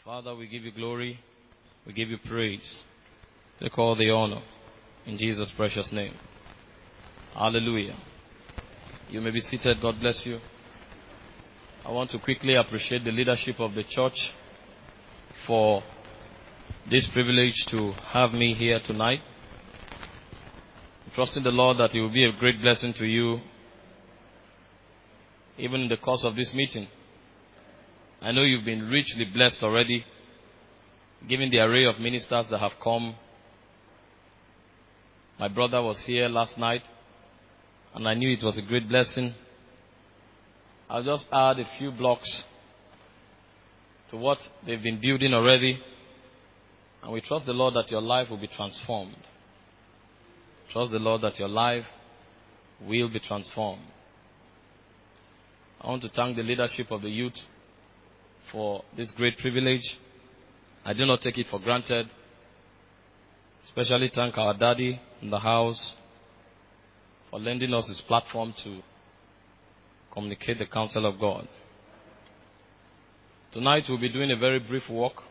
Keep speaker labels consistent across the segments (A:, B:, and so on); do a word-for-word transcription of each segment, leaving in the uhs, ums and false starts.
A: Father, we give you glory. We give you praise. Take all the honor in Jesus' precious name. Hallelujah. You may be seated. God bless you. I want to quickly appreciate the leadership of the church for this privilege to have me here tonight. I'm trusting the Lord that it will be a great blessing to you even in the course of this meeting. I know you've been richly blessed already, given the array of ministers that have come. My brother was here last night, and I knew it was a great blessing. I'll just add a few blocks to what they've been building already, and we trust the Lord that your life will be transformed. Trust the Lord that your life will be transformed. I want to thank the leadership of the youth for this great privilege. I do not take it for granted. Especially thank our daddy in the house for lending us his platform to communicate the counsel of God. Tonight we'll be doing a very brief walk,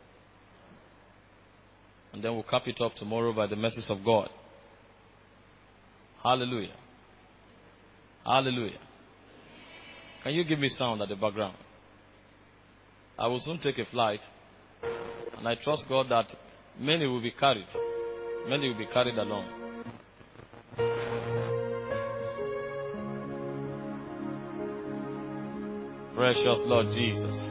A: and then we'll cap it off tomorrow by the mercies of God. Hallelujah. Hallelujah. Can you give me sound at the background? I will soon take a flight, and I trust God that many will be carried. Many will be carried along. Precious Lord Jesus.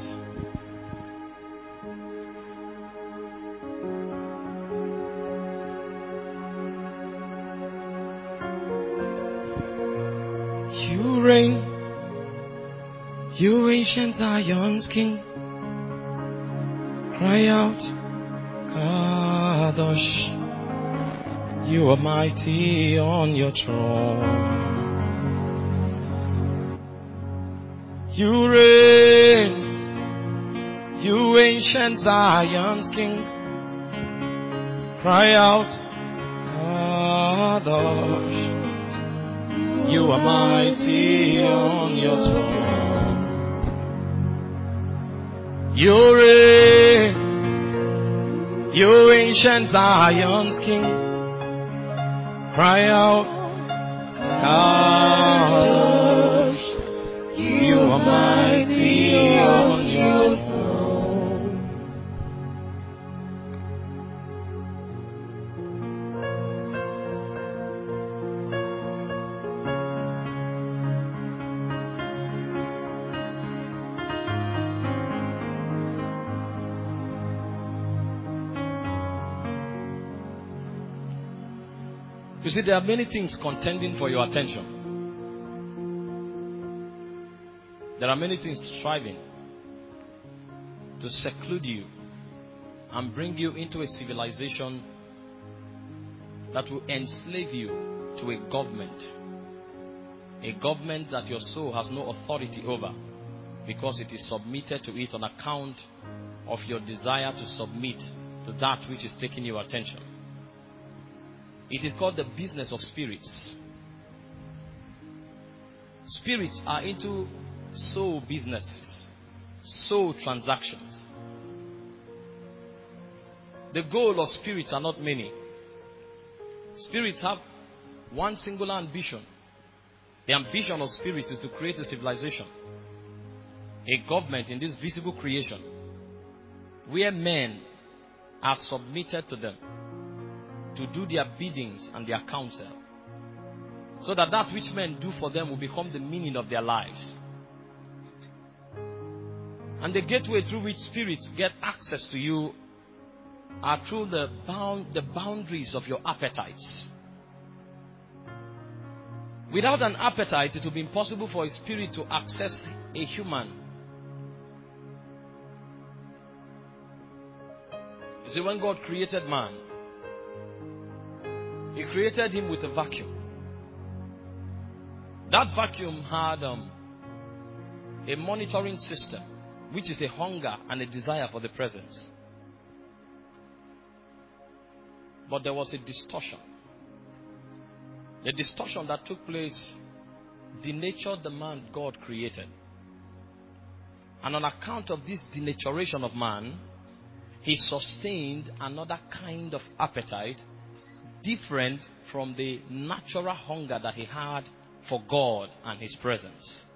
A: You reign, you ancient Zion's King. Cry out, Kadosh, you are mighty on your throne. You reign, you ancient Zion's King. Cry out, Kadosh, you are mighty on your throne. You reign, you ancient Zion's King. Cry out, Kadosh, you are mighty on your throne. You see, there are many things contending for your attention. There are many things striving to seclude you and bring you into a civilization that will enslave you to a government. A government that your soul has no authority over, because it is submitted to it on account of your desire to submit to that which is taking your attention. It is called the business of spirits. Spirits are into soul businesses, soul transactions. The goal of spirits are not many. Spirits have one singular ambition. The ambition of spirits is to create a civilization, a government in this visible creation, where men are submitted to them, to do their biddings and their counsel, so that that which men do for them will become the meaning of their lives. And the gateway through which spirits get access to you are through the bound, the boundaries of your appetites. Without an appetite, it will be impossible for a spirit to access a human. You see, when God created man, He created him with a vacuum. That vacuum had um, a monitoring system, which is a hunger and a desire for the presence. But there was a distortion. The distortion that took place denatured the man God created. And on account of this denaturation of man, he sustained another kind of appetite different from the natural hunger that he had for God and his presence.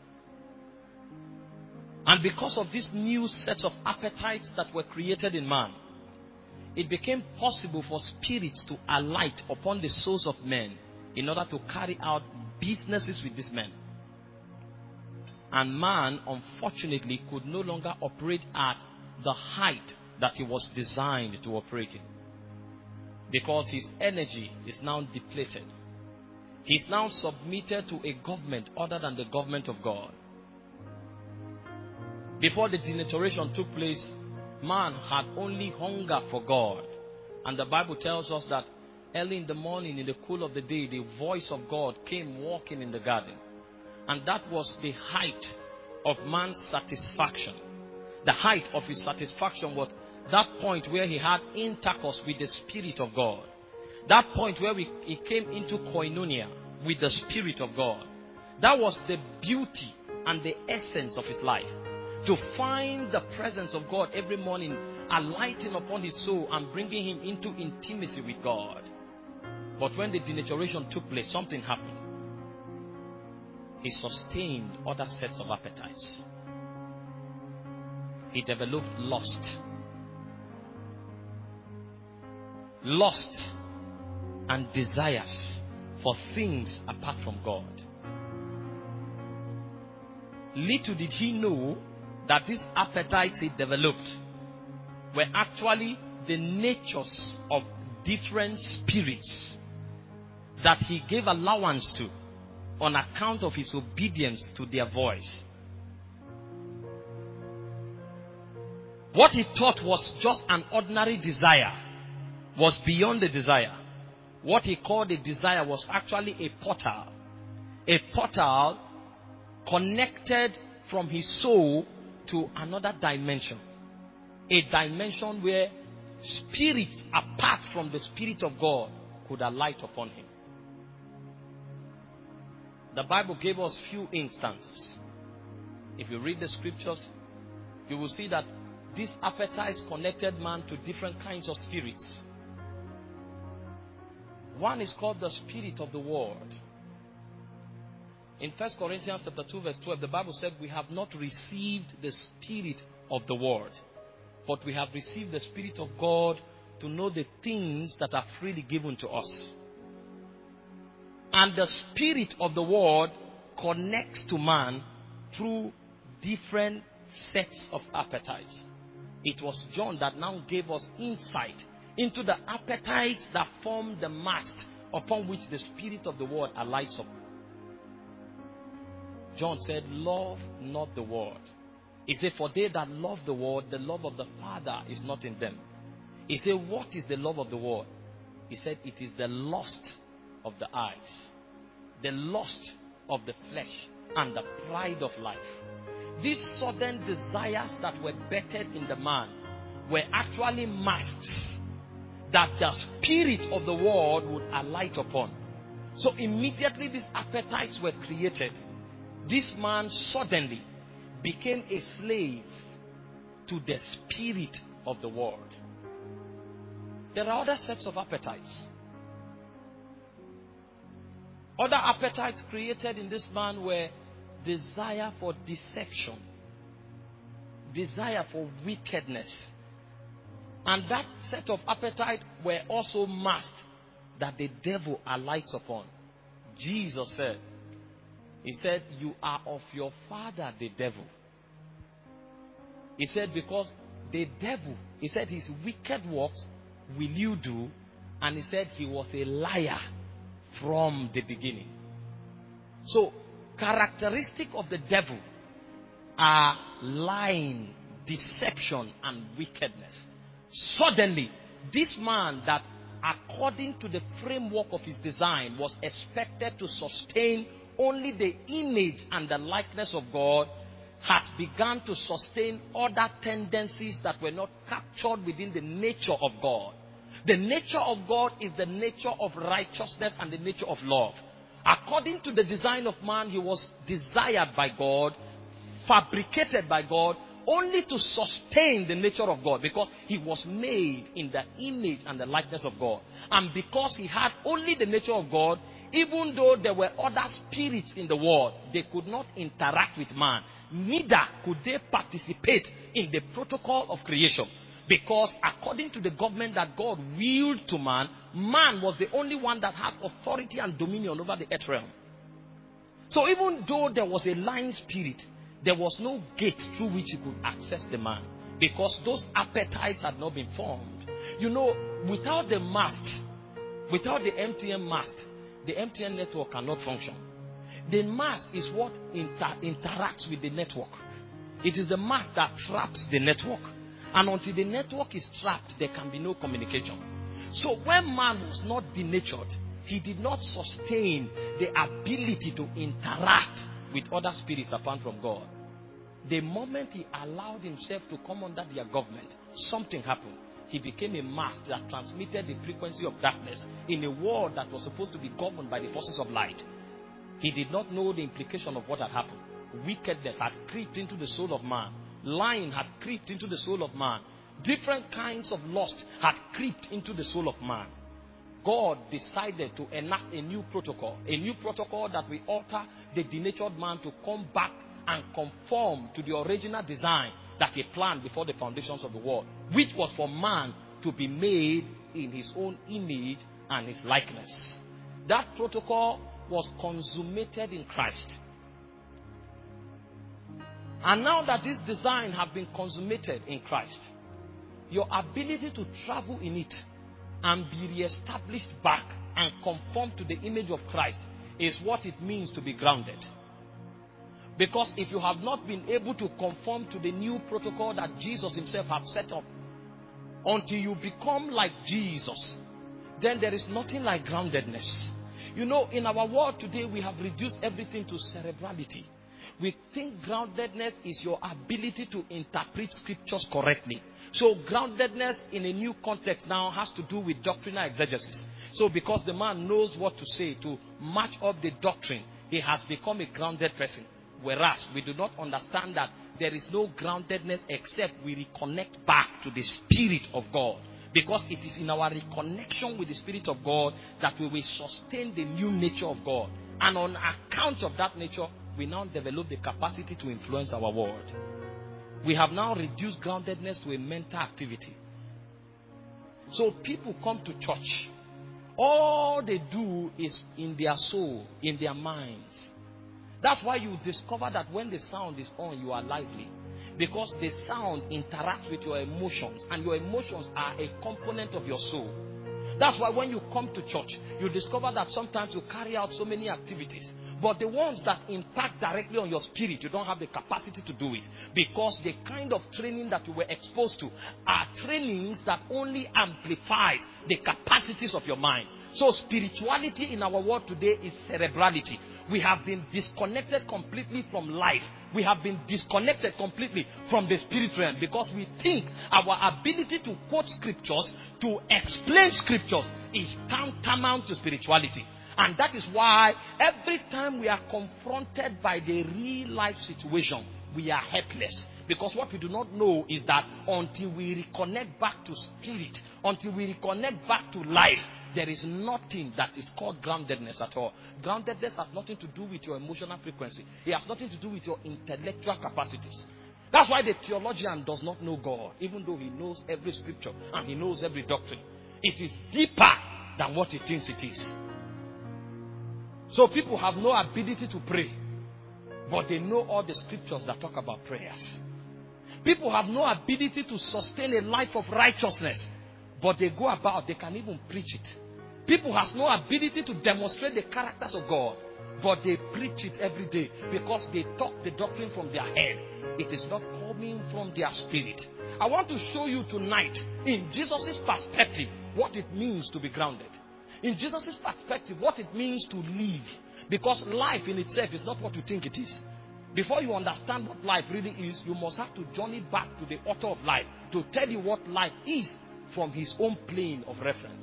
A: And because of these new sets of appetites that were created in man, it became possible for spirits to alight upon the souls of men in order to carry out businesses with these men. And man, unfortunately, could no longer operate at the height that he was designed to operate in, because his energy is now depleted. He is now submitted to a government other than the government of God. Before the denaturation took place, man had only hunger for God. And the Bible tells us that early in the morning, in the cool of the day, the voice of God came walking in the garden. And that was the height of man's satisfaction. The height of his satisfaction was that point where he had intercourse with the Spirit of God. That point where we, he came into koinonia with the Spirit of God. That was the beauty and the essence of his life. To find the presence of God every morning alighting upon his soul and bringing him into intimacy with God. But when the denaturation took place, something happened. He sustained other sets of appetites. He developed lust. Lust and desires for things apart from God. Little did he know that these appetites he developed were actually the natures of different spirits that he gave allowance to on account of his obedience to their voice. What he thought was just an ordinary desire was beyond the desire. What he called a desire was actually a portal. A portal connected from his soul to another dimension. A dimension where spirits apart from the Spirit of God could alight upon him. The Bible gave us few instances. If you read the scriptures, you will see that these appetites connected man to different kinds of spirits. One is called the spirit of the world. In First Corinthians chapter two verse twelve, the Bible said we have not received the spirit of the world, but we have received the Spirit of God to know the things that are freely given to us. And the spirit of the world connects to man through different sets of appetites. It was John that now gave us insight into the appetites that form the mast upon which the spirit of the world alights upon. John said, love not the world. He said, for they that love the world, the love of the Father is not in them. He said, what is the love of the world? He said, it is the lust of the eyes, the lust of the flesh, and the pride of life. These sudden desires that were bettered in the man were actually masks that the spirit of the world would alight upon. So immediately these appetites were created. This man suddenly became a slave to the spirit of the world. There are other sets of appetites. Other appetites created in this man were desire for deception, desire for wickedness. And that set of appetite were also masked that the devil alights upon. Jesus said, He said, you are of your father the devil. He said, because the devil, he said, his wicked works will you do. And he said he was a liar from the beginning. So, characteristic of the devil are lying, deception, and wickedness. Suddenly, this man that according to the framework of his design was expected to sustain only the image and the likeness of God, has begun to sustain other tendencies that were not captured within the nature of God. The nature of God is the nature of righteousness and the nature of love. According to the design of man, he was desired by God, fabricated by God, only to sustain the nature of God, because he was made in the image and the likeness of God. And because he had only the nature of God, even though there were other spirits in the world, they could not interact with man. Neither could they participate in the protocol of creation. Because according to the government that God willed to man, man was the only one that had authority and dominion over the earth realm. So even though there was a lying spirit, there was no gate through which he could access the man, because those appetites had not been formed. You know, without the mast, without the M T N mast, the M T N network cannot function. The mast is what inter- interacts with the network. It is the mast that traps the network. And until the network is trapped, there can be no communication. So when man was not denatured, he did not sustain the ability to interact with other spirits apart from God. The moment he allowed himself to come under their government, something happened. He became a mast that transmitted the frequency of darkness in a world that was supposed to be governed by the forces of light. He did not know the implication of what had happened. Wickedness had creeped into the soul of man. Lying had creeped into the soul of man. Different kinds of lust had creeped into the soul of man. God decided to enact a new protocol, a new protocol that will alter the denatured man to come back and conform to the original design that he planned before the foundations of the world, which was for man to be made in his own image and his likeness. That protocol was consummated in Christ. And now that this design has been consummated in Christ, your ability to travel in it and be reestablished back and conform to the image of Christ is what it means to be grounded. Because if you have not been able to conform to the new protocol that Jesus himself has set up, until you become like Jesus, then there is nothing like groundedness. You know, in our world today, we have reduced everything to cerebrality. We think groundedness is your ability to interpret scriptures correctly. So groundedness in a new context now has to do with doctrinal exegesis. So because the man knows what to say to match up the doctrine, he has become a grounded person. Whereas we do not understand that there is no groundedness except we reconnect back to the Spirit of God. Because it is in our reconnection with the Spirit of God that we will sustain the new nature of God. And on account of that nature, we now develop the capacity to influence our world. We have now reduced groundedness to a mental activity. So people come to church. All they do is in their soul, in their minds. That's why you discover that when the sound is on, you are lively. Because the sound interacts with your emotions, and your emotions are a component of your soul. That's why when you come to church, you discover that sometimes you carry out so many activities. But the ones that impact directly on your spirit, you don't have the capacity to do it. Because the kind of training that you were exposed to are trainings that only amplifies the capacities of your mind. So spirituality in our world today is cerebrality. We have been disconnected completely from life. We have been disconnected completely from the spirit realm because we think our ability to quote scriptures, to explain scriptures is tantamount to spirituality. And that is why every time we are confronted by the real life situation, we are helpless. Because what we do not know is that until we reconnect back to spirit, until we reconnect back to life, there is nothing that is called groundedness at all. Groundedness has nothing to do with your emotional frequency. It has nothing to do with your intellectual capacities. That's why the theologian does not know God, even though he knows every scripture and he knows every doctrine. It is deeper than what he thinks it is. So people have no ability to pray, but they know all the scriptures that talk about prayers. People have no ability to sustain a life of righteousness, but they go about, they can even preach it. People have no ability to demonstrate the characters of God, but they preach it every day because they talk the doctrine from their head. It is not coming from their spirit. I want to show you tonight, in Jesus' perspective, what it means to be grounded. In Jesus' perspective, what it means to live. Because life in itself is not what you think it is. Before you understand what life really is, you must have to journey back to the author of life to tell you what life is from his own plane of reference.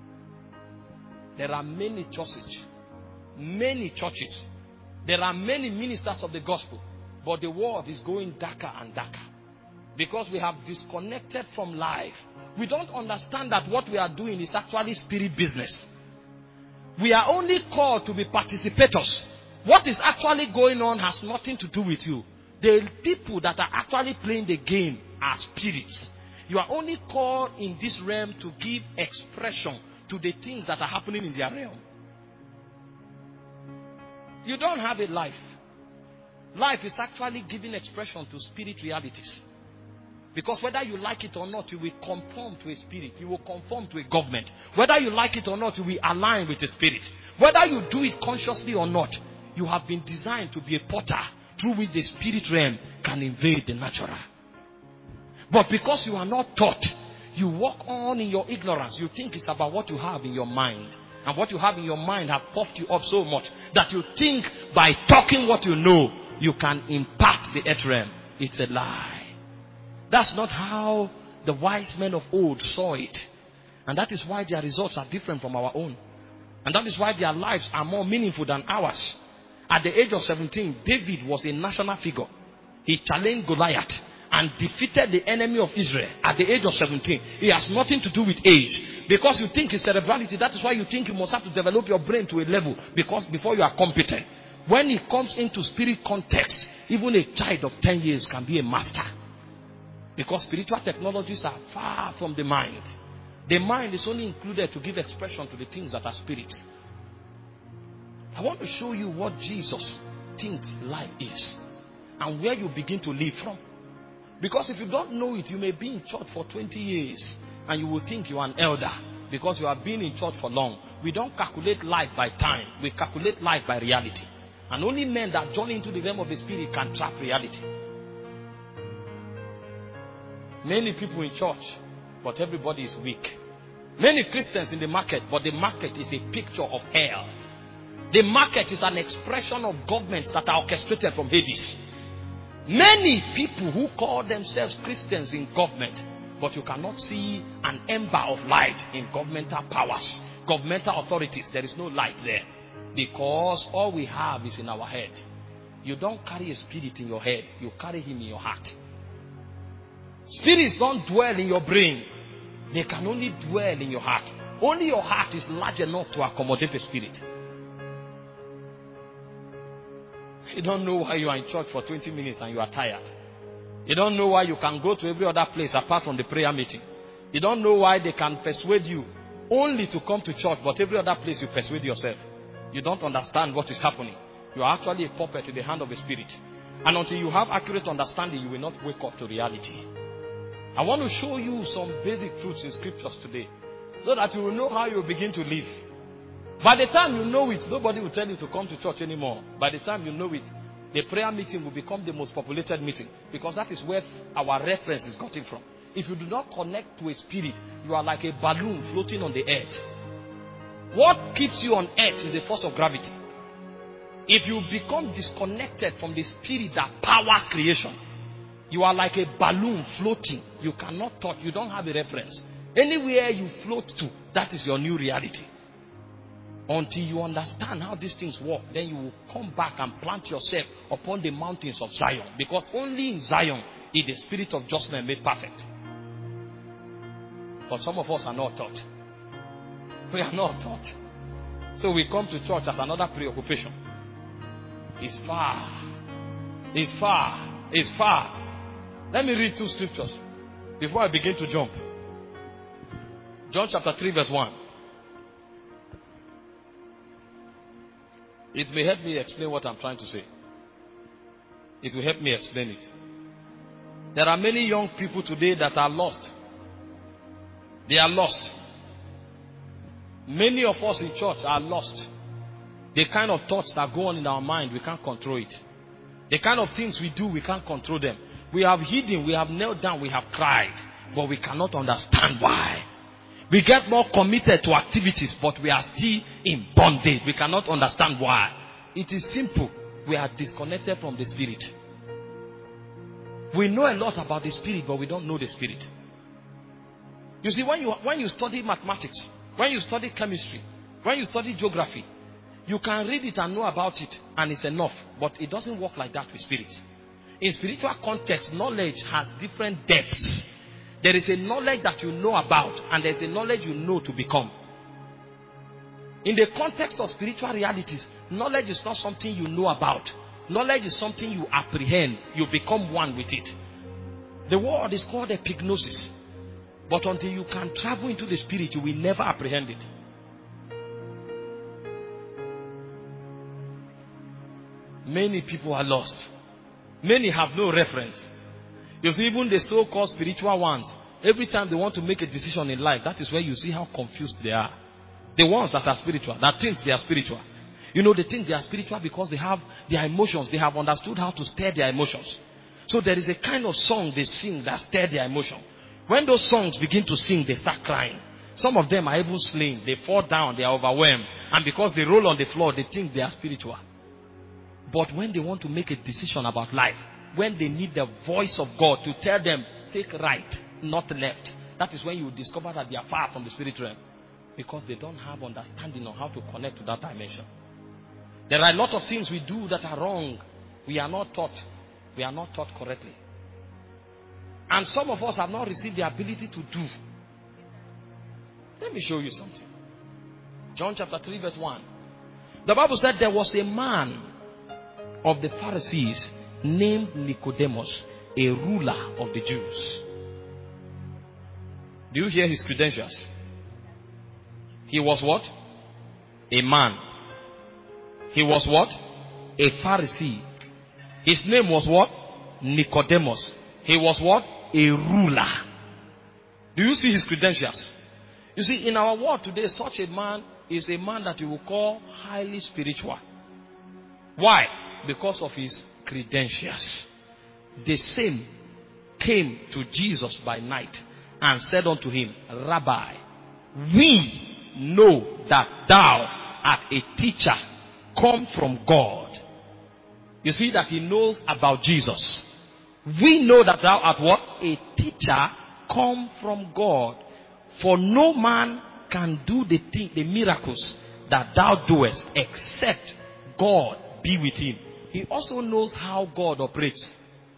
A: There are many churches, many churches. There are many ministers of the gospel, but the world is going darker and darker. Because we have disconnected from life. We don't understand that what we are doing is actually spirit business. We are only called to be participators. What is actually going on has nothing to do with you. The people that are actually playing the game are spirits. You are only called in this realm to give expression to the things that are happening in their realm. You don't have a life. Life is actually giving expression to spirit realities. Because whether you like it or not, you will conform to a spirit. You will conform to a government. Whether you like it or not, you will align with the spirit. Whether you do it consciously or not, you have been designed to be a portal through which the spirit realm can invade the natural. But because you are not taught, you walk on in your ignorance. You think it's about what you have in your mind. And what you have in your mind have puffed you up so much that you think by talking what you know, you can impact the earth realm. It's a lie. That's not how the wise men of old saw it. And that is why their results are different from our own. And that is why their lives are more meaningful than ours. At the age of seventeen, David was a national figure. He challenged Goliath and defeated the enemy of Israel at the age of seventeen. It has nothing to do with age. Because you think it's cerebrality, that is why you think you must have to develop your brain to a level because before you are competent. When it comes into spirit context, even a child of ten years can be a master. Because spiritual technologies are far from the mind. The mind is only included to give expression to the things that are spirits. I want to show you what Jesus thinks life is and where you begin to live from. Because if you don't know it, you may be in church for twenty years and you will think you are an elder because you have been in church for long. We don't calculate life by time. We calculate life by reality. And only men that journey into the realm of the spirit can trap reality. Many people in church, but everybody is weak. Many Christians in the market, but the market is a picture of hell. The market is an expression of governments that are orchestrated from Hades. Many people who call themselves Christians in government, but you cannot see an ember of light in governmental powers, governmental authorities. There is no light there. Because all we have is in our head. You don't carry a spirit in your head. You carry him in your heart. Spirits don't dwell in your brain. They can only dwell in your heart. Only your heart is large enough to accommodate a spirit. You don't know why you are in church for twenty minutes and you are tired. You don't know why you can go to every other place apart from the prayer meeting. You don't know why they can persuade you only to come to church, but every other place you persuade yourself. You don't understand what is happening. You are actually a puppet in the hand of a spirit. And until you have accurate understanding, you will not wake up to reality. I want to show you some basic truths in scriptures today so that you will know how you begin to live. By the time you know it, nobody will tell you to come to church anymore. By the time you know it, the prayer meeting will become the most populated meeting because that is where our reference is gotten from. If you do not connect to a spirit, you are like a balloon floating on the earth. What keeps you on earth is the force of gravity. If you become disconnected from the spirit that powers creation, you are like a balloon floating. You cannot touch. You don't have a reference. Anywhere you float to, that is your new reality. Until you understand how these things work, then you will come back and plant yourself upon the mountains of Zion. Because only in Zion is the spirit of judgment made perfect. But some of us are not taught. We are not taught. So we come to church as another preoccupation. It's far. It's far. It's far. Let me read two scriptures before I begin to jump. John chapter three verse one. It may help me explain what I'm trying to say. It will help me explain it. There are many young people today that are lost. They are lost. Many of us in church are lost. The kind of thoughts that go on in our mind, we can't control it. The kind of things we do, we can't control them. We have hidden, we have knelt down, we have cried, but we cannot understand why. We get more committed to activities, but we are still in bondage. We cannot understand why. It is simple. We are disconnected from the spirit. We know a lot about the spirit, but we don't know the spirit. You see, when you, when you study mathematics, when you study chemistry, when you study geography, you can read it and know about it, and it's enough. But it doesn't work like that with spirits. In spiritual context, knowledge has different depths. There is a knowledge that you know about, and there is a knowledge you know to become. In the context of spiritual realities, knowledge is not something you know about. Knowledge is something you apprehend. You become one with it. The word is called epignosis. But until you can travel into the spirit, you will never apprehend it. Many people are lost. Many have no reference. You see, even the so-called spiritual ones, every time they want to make a decision in life, that is where you see how confused they are. The ones that are spiritual, that think they are spiritual. You know, they think they are spiritual because they have their emotions. They have understood how to stir their emotions. So there is a kind of song they sing that stir their emotion. When those songs begin to sing, they start crying. Some of them are even slain. They fall down, they are overwhelmed. And because they roll on the floor, they think they are spiritual. But when they want to make a decision about life, when they need the voice of God to tell them, take right, not left, that is when you discover that they are far from the spirit realm. Because they don't have understanding on how to connect to that dimension. There are a lot of things we do that are wrong. We are not taught. We are not taught correctly. And some of us have not received the ability to do. Let me show you something. John chapter three verse one. The Bible said there was a man of the Pharisees named Nicodemus, a ruler of the Jews. Do you hear his credentials? He was what? A man. He was what? A Pharisee. His name was what? Nicodemus. He was what? A ruler. Do you see his credentials? You see, in our world today, such a man is a man that you will call highly spiritual. Why? Because of his credentials. The same came to Jesus by night and said unto him, Rabbi, we know that thou art a teacher come from God. You see that he knows about Jesus. We know that thou art what? A teacher come from God. For no man can do the thing, the miracles that thou doest, except God be with him. He also knows how God operates.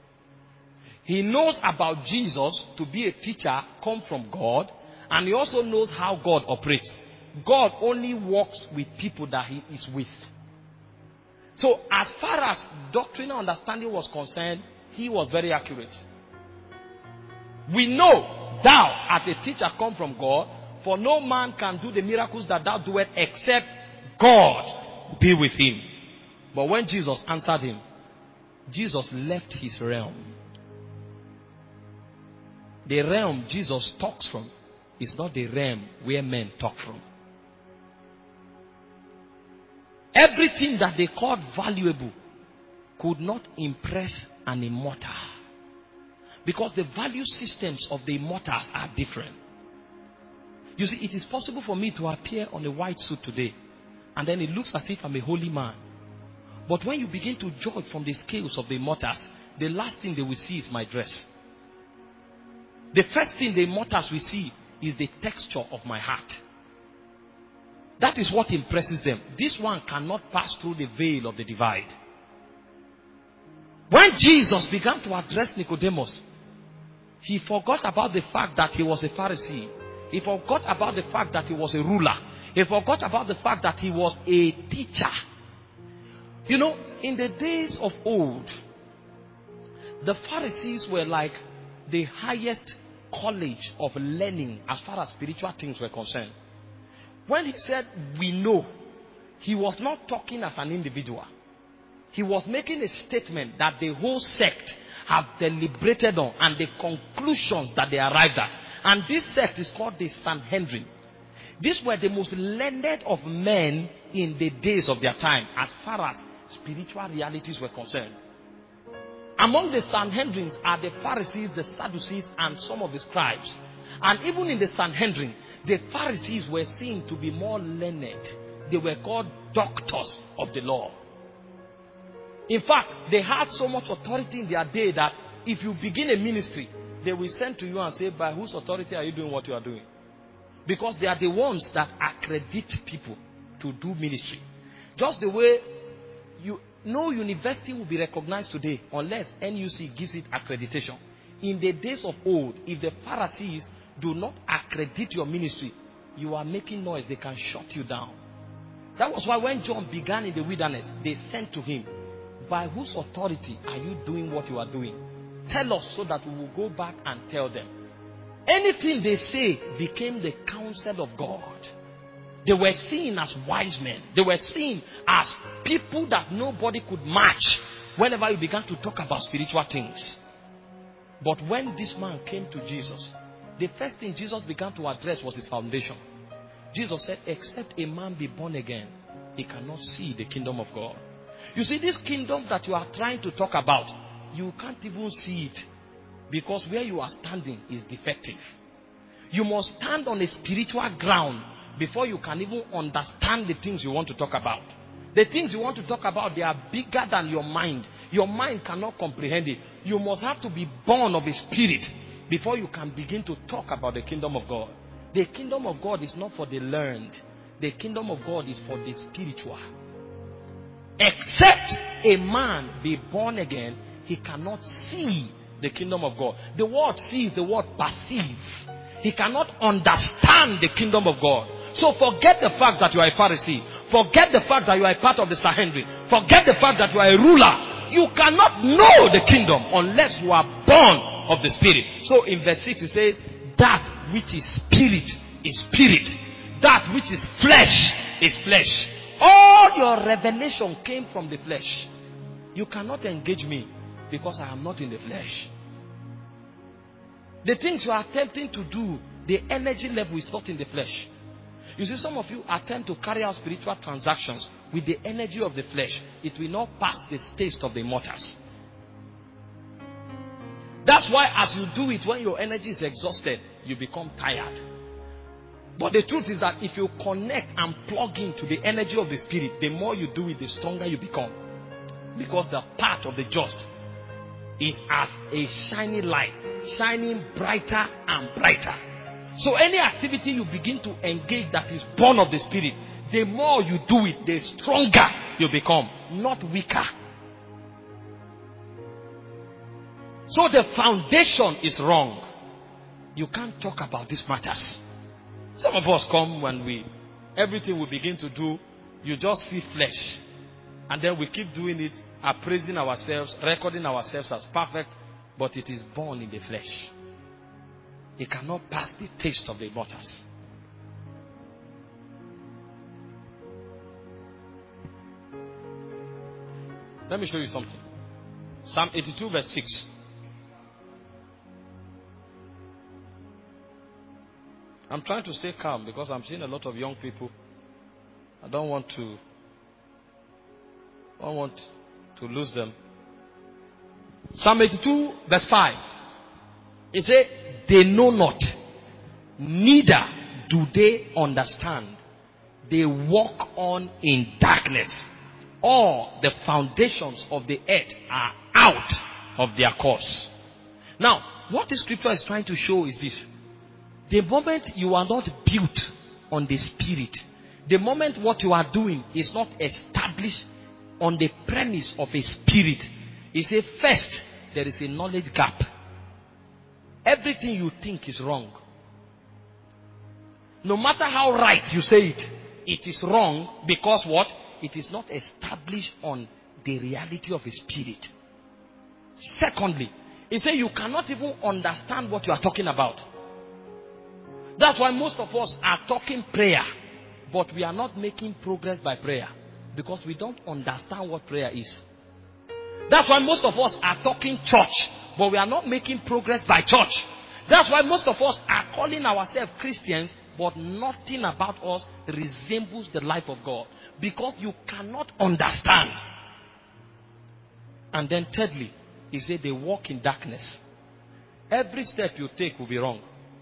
A: He knows about Jesus to be a teacher come from God, and he also knows how God operates. God only works with people that he is with. So as far as doctrinal understanding was concerned, he was very accurate. We know thou art a teacher come from God, for no man can do the miracles that thou doest except God be with him. But when Jesus answered him, Jesus left his realm. The realm Jesus talks from is not the realm where men talk from. Everything that they called valuable could not impress an immortal. Because the value systems of the immortals are different. You see, it is possible for me to appear on a white suit today, and then it looks as if I'm a holy man. But when you begin to judge from the scales of the immortals, the last thing they will see is my dress. The first thing the immortals will see is the texture of my heart. That is what impresses them. This one cannot pass through the veil of the divide. When Jesus began to address Nicodemus, he forgot about the fact that he was a Pharisee. He forgot about the fact that he was a ruler. He forgot about the fact that he was a teacher. You know, in the days of old, the Pharisees were like the highest college of learning as far as spiritual things were concerned. When he said, we know, he was not talking as an individual. He was making a statement that the whole sect have deliberated on and the conclusions that they arrived at. And this sect is called the Sanhedrin. These were the most learned of men in the days of their time as far as spiritual realities were concerned. Among the Sanhedrins are the Pharisees, the Sadducees, and some of the scribes. And even in the Sanhedrin, the Pharisees were seen to be more learned. They were called doctors of the law. In fact, they had so much authority in their day that if you begin a ministry, they will send to you and say, by whose authority are you doing what you are doing? Because they are the ones that accredit people to do ministry. Just the way
B: you, no university will be recognized today unless N U C gives it accreditation. In the days of old, if the Pharisees do not accredit your ministry, you are making noise, they can shut you down. That was why when John began in the wilderness, they sent to him, by whose authority are you doing what you are doing? Tell us so that we will go back and tell them. Anything they say became the counsel of God. They were seen as wise men. They were seen as people that nobody could match whenever you began to talk about spiritual things. But when this man came to Jesus, the first thing Jesus began to address was his foundation. Jesus said, except a man be born again, he cannot see the kingdom of God. You see, this kingdom that you are trying to talk about, you can't even see it because where you are standing is defective. You must stand on a spiritual ground before you can even understand the things you want to talk about. The things you want to talk about, they are bigger than your mind. Your mind cannot comprehend it. You must have to be born of a spirit before you can begin to talk about the kingdom of God. The kingdom of God is not for the learned. The kingdom of God is for the spiritual. Except a man be born again, he cannot see the kingdom of God. The word see is the word perceive. He cannot understand the kingdom of God. So forget the fact that you are a Pharisee. Forget the fact that you are a part of the Sanhedrin. Forget the fact that you are a ruler. You cannot know the kingdom unless you are born of the Spirit. So in verse six it says, that which is spirit is spirit. That which is flesh is flesh. All your revelation came from the flesh. You cannot engage me because I am not in the flesh. The things you are attempting to do, the energy level is not in the flesh. You see, some of you attempt to carry out spiritual transactions with the energy of the flesh. It will not pass the taste of the immortals. That's why as you do it, when your energy is exhausted, you become tired. But the truth is that if you connect and plug into the energy of the Spirit, the more you do it, the stronger you become. Because the path of the just is as a shining light, shining brighter and brighter. So any activity you begin to engage that is born of the Spirit, the more you do it, the stronger you become, not weaker. So the foundation is wrong. You can't talk about these matters. Some of us come when we, everything we begin to do, you just see flesh. And then we keep doing it, appraising ourselves, recording ourselves as perfect, but it is born in the flesh. It cannot pass the taste of the immortals. Let me show you something. Psalm eighty-two verse six. I'm trying to stay calm because I'm seeing a lot of young people. I don't want to I don't want to lose them. Psalm eighty-two verse five. It says, they know not, neither do they understand. They walk on in darkness. All the foundations of the earth are out of their course. Now, what the scripture is trying to show is this. The moment you are not built on the Spirit, the moment what you are doing is not established on the premise of a spirit, it says first, there is a knowledge gap. Everything you think is wrong. No matter how right you say it, it is wrong because what? It is not established on the reality of a spirit. Secondly, it says you cannot even understand what you are talking about. That's why most of us are talking prayer, but we are not making progress by prayer because we don't understand what prayer is. That's why most of us are talking church, but we are not making progress by church. That's why most of us are calling ourselves Christians, but nothing about us resembles the life of God because you cannot understand. And then thirdly, he said they walk in darkness. Every step you take will be wrong.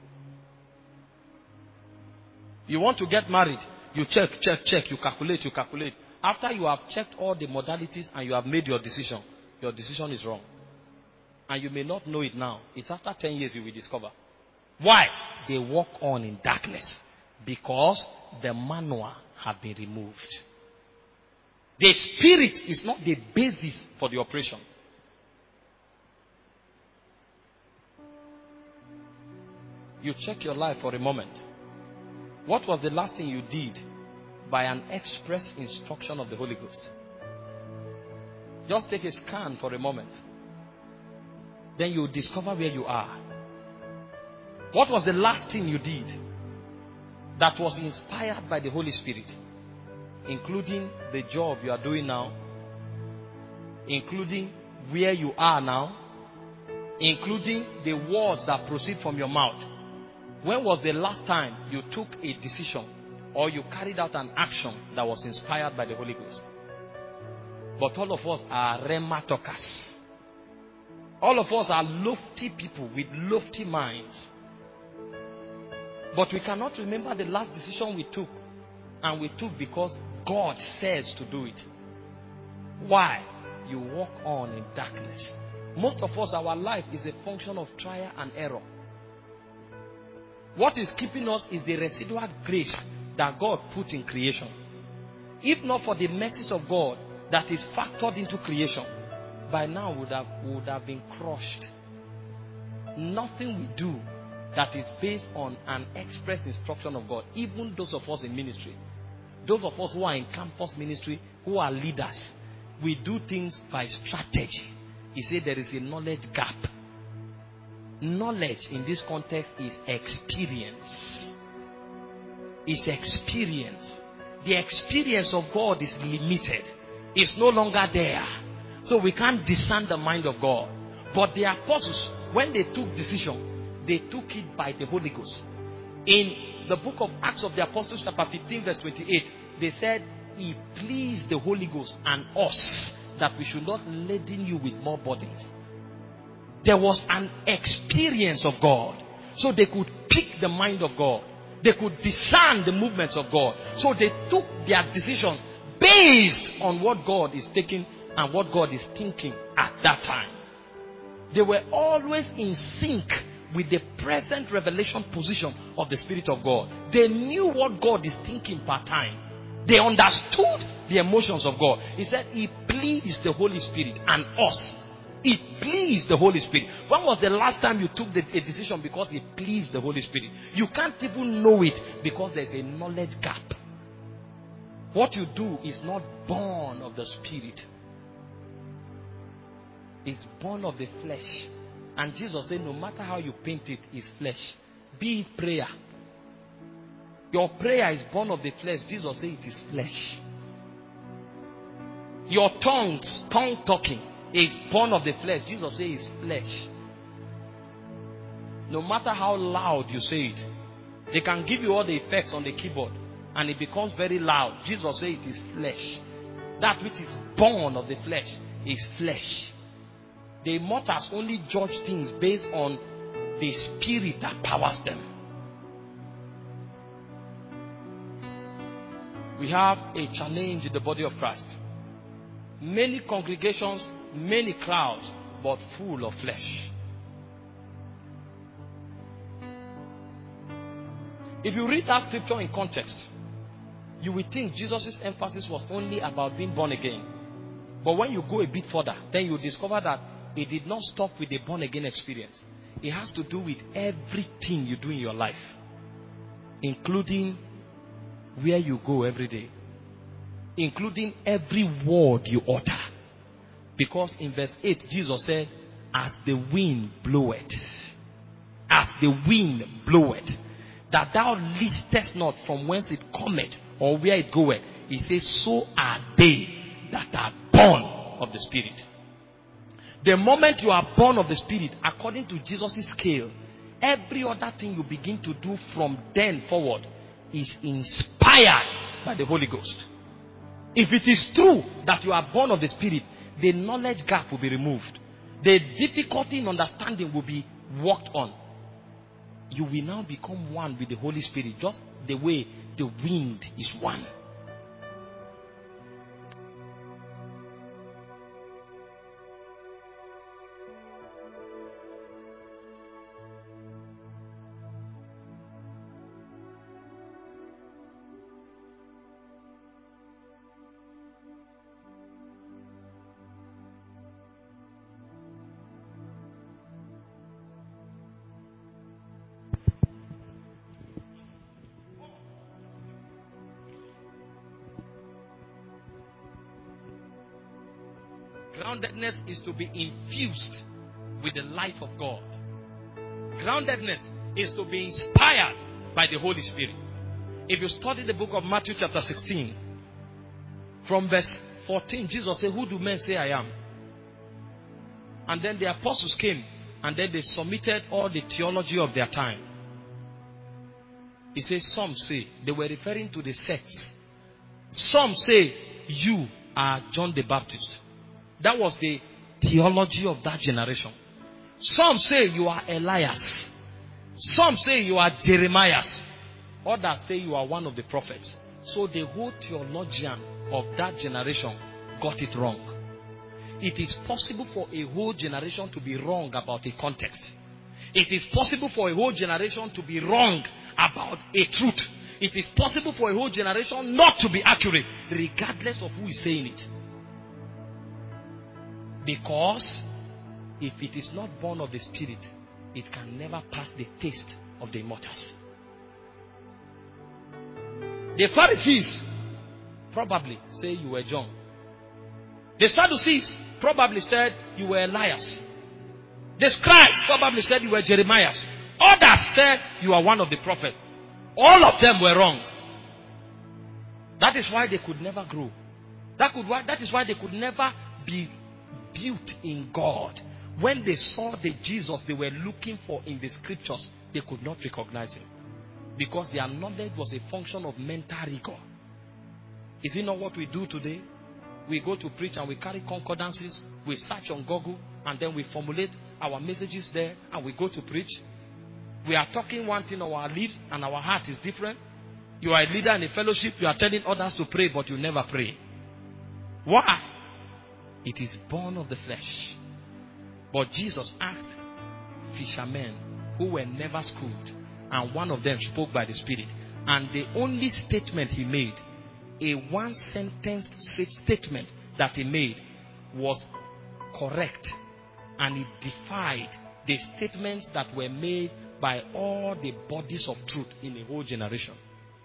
B: You want to get married, you check, check, check, you calculate, you calculate. After you have checked all the modalities and you have made your decision, your decision is wrong. And you may not know it now. It's after ten years you will discover. Why? They walk on in darkness. Because the manual have been removed. The spirit is not the basis for the operation. You check your life for a moment. What was the last thing you did by an express instruction of the Holy Ghost? Just take a scan for a moment. Then you discover where you are. What was the last thing you did that was inspired by the Holy Spirit? Including the job you are doing now, including where you are now, including the words that proceed from your mouth. When was the last time you took a decision or you carried out an action that was inspired by the Holy Ghost? But all of us are rhema talkers. All of us are lofty people with lofty minds. But we cannot remember the last decision we took. And we took because God says to do it. Why? You walk on in darkness. Most of us, our life is a function of trial and error. What is keeping us is the residual grace that God put in creation. If not for the mercies of God that is factored into creation, by now would have would have been crushed. Nothing we do that is based on an express instruction of God. Even those of us in ministry, those of us who are in campus ministry, who are leaders, we do things by strategy. He said there is a knowledge gap. Knowledge in this context is experience. It's experience. The experience of God is limited. It's no longer there. So we can't discern the mind of God. But the apostles, when they took decision, they took it by the Holy Ghost. In the book of Acts of the Apostles, chapter fifteen, verse twenty-eight, they said, He pleased the Holy Ghost and us that we should not laden you with more burdens. There was an experience of God. So they could pick the mind of God. They could discern the movements of God. So they took their decisions based on what God is taking and what God is thinking at that time. They were always in sync with the present revelation position of the Spirit of God. They knew what God is thinking per time. They understood the emotions of God. He said He pleased the Holy Spirit and us. It pleased the Holy Spirit. When was the last time you took the, a decision because it pleased the Holy Spirit? You can't even know it because there's a knowledge gap. What you do is not born of the Spirit. It's born of the flesh. And Jesus said no matter how you paint it, it's flesh. Be it prayer. Your prayer is born of the flesh. Jesus said it is flesh. Your tongues, tongue talking, is born of the flesh. Jesus said it's flesh. No matter how loud you say it, they can give you all the effects on the keyboard and it becomes very loud. Jesus said it is flesh. That which is born of the flesh is flesh. The immortals only judge things based on the spirit that powers them. We have a challenge in the body of Christ. Many congregations, many crowds, but full of flesh. If you read that scripture in context, you will think Jesus' emphasis was only about being born again. But when you go a bit further, then you discover that it did not stop with the born again experience. It has to do with everything you do in your life, including where you go every day, including every word you utter. Because in verse eight, Jesus said, as the wind bloweth, as the wind bloweth, that thou listest not from whence it cometh or where it goeth. He says, so are they that are born of the Spirit. The moment you are born of the Spirit, according to Jesus' scale, every other thing you begin to do from then forward is inspired by the Holy Ghost. If it is true that you are born of the Spirit, the knowledge gap will be removed. The difficulty in understanding will be worked on. You will now become one with the Holy Spirit, just the way the wind is one. Groundedness is to be infused with the life of God. Groundedness is to be inspired by the Holy Spirit. If you study the book of Matthew chapter sixteen, from verse fourteen, Jesus said, "Who do men say I am?" And then the apostles came, and then they submitted all the theology of their time. He says, some say, they were referring to the sects. Some say, you are John the Baptist. That was the theology of that generation. Some say you are Elias. Some say you are Jeremiah. Others say you are one of the prophets. So the whole theologian of that generation got it wrong. It is possible for a whole generation to be wrong about a context. It is possible for a whole generation to be wrong about a truth. It is possible for a whole generation not to be accurate, regardless of who is saying it. Because if it is not born of the Spirit, it can never pass the taste of the immortals. The Pharisees probably say you were John. The Sadducees probably said you were Elias. The scribes probably said you were Jeremiah. Others said you are one of the prophets. All of them were wrong. That is why they could never grow. That could that is why they could never be built in God. When they saw the Jesus they were looking for in the scriptures, they could not recognize him. Because their knowledge was a function of mental rigor. Is it not what we do today? We go to preach and we carry concordances, we search on Google, and then we formulate our messages there, and we go to preach. We are talking one thing on our lips, and our heart is different. You are a leader in a fellowship, you are telling others to pray, but you never pray. Why? It is born of the flesh. But Jesus asked fishermen who were never schooled, and one of them spoke by the Spirit. And the only statement he made, a one sentence statement that he made, was correct, and it defied the statements that were made by all the bodies of truth in a whole generation.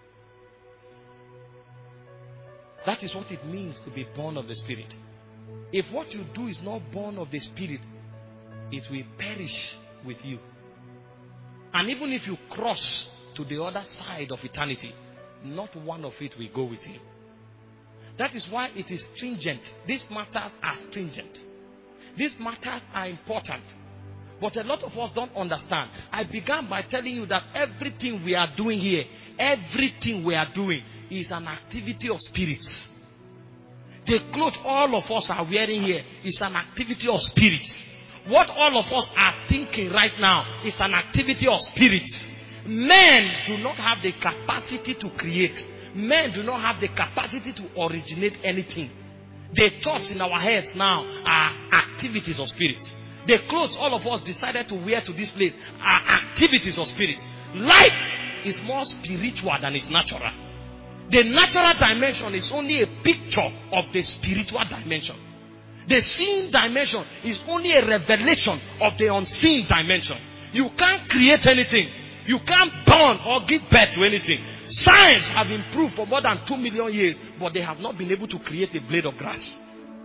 B: That is what it means to be born of the Spirit. If what you do is not born of the Spirit, it will perish with you. And even if you cross to the other side of eternity, not one of it will go with you. That is why it is stringent. These matters are stringent. These matters are important. But a lot of us don't understand. I began by telling you that everything we are doing here, everything we are doing is an activity of spirits. The clothes all of us are wearing here is an activity of spirits. What all of us are thinking right now is an activity of spirits. Men do not have the capacity to create. Men do not have the capacity to originate anything. The thoughts in our heads now are activities of spirits. The clothes all of us decided to wear to this place are activities of spirits. Life is more spiritual than it's natural. The natural dimension is only a picture of the spiritual dimension. The seen dimension is only a revelation of the unseen dimension. You can't create anything. You can't born or give birth to anything. Science have improved for more than two million years, but they have not been able to create a blade of grass.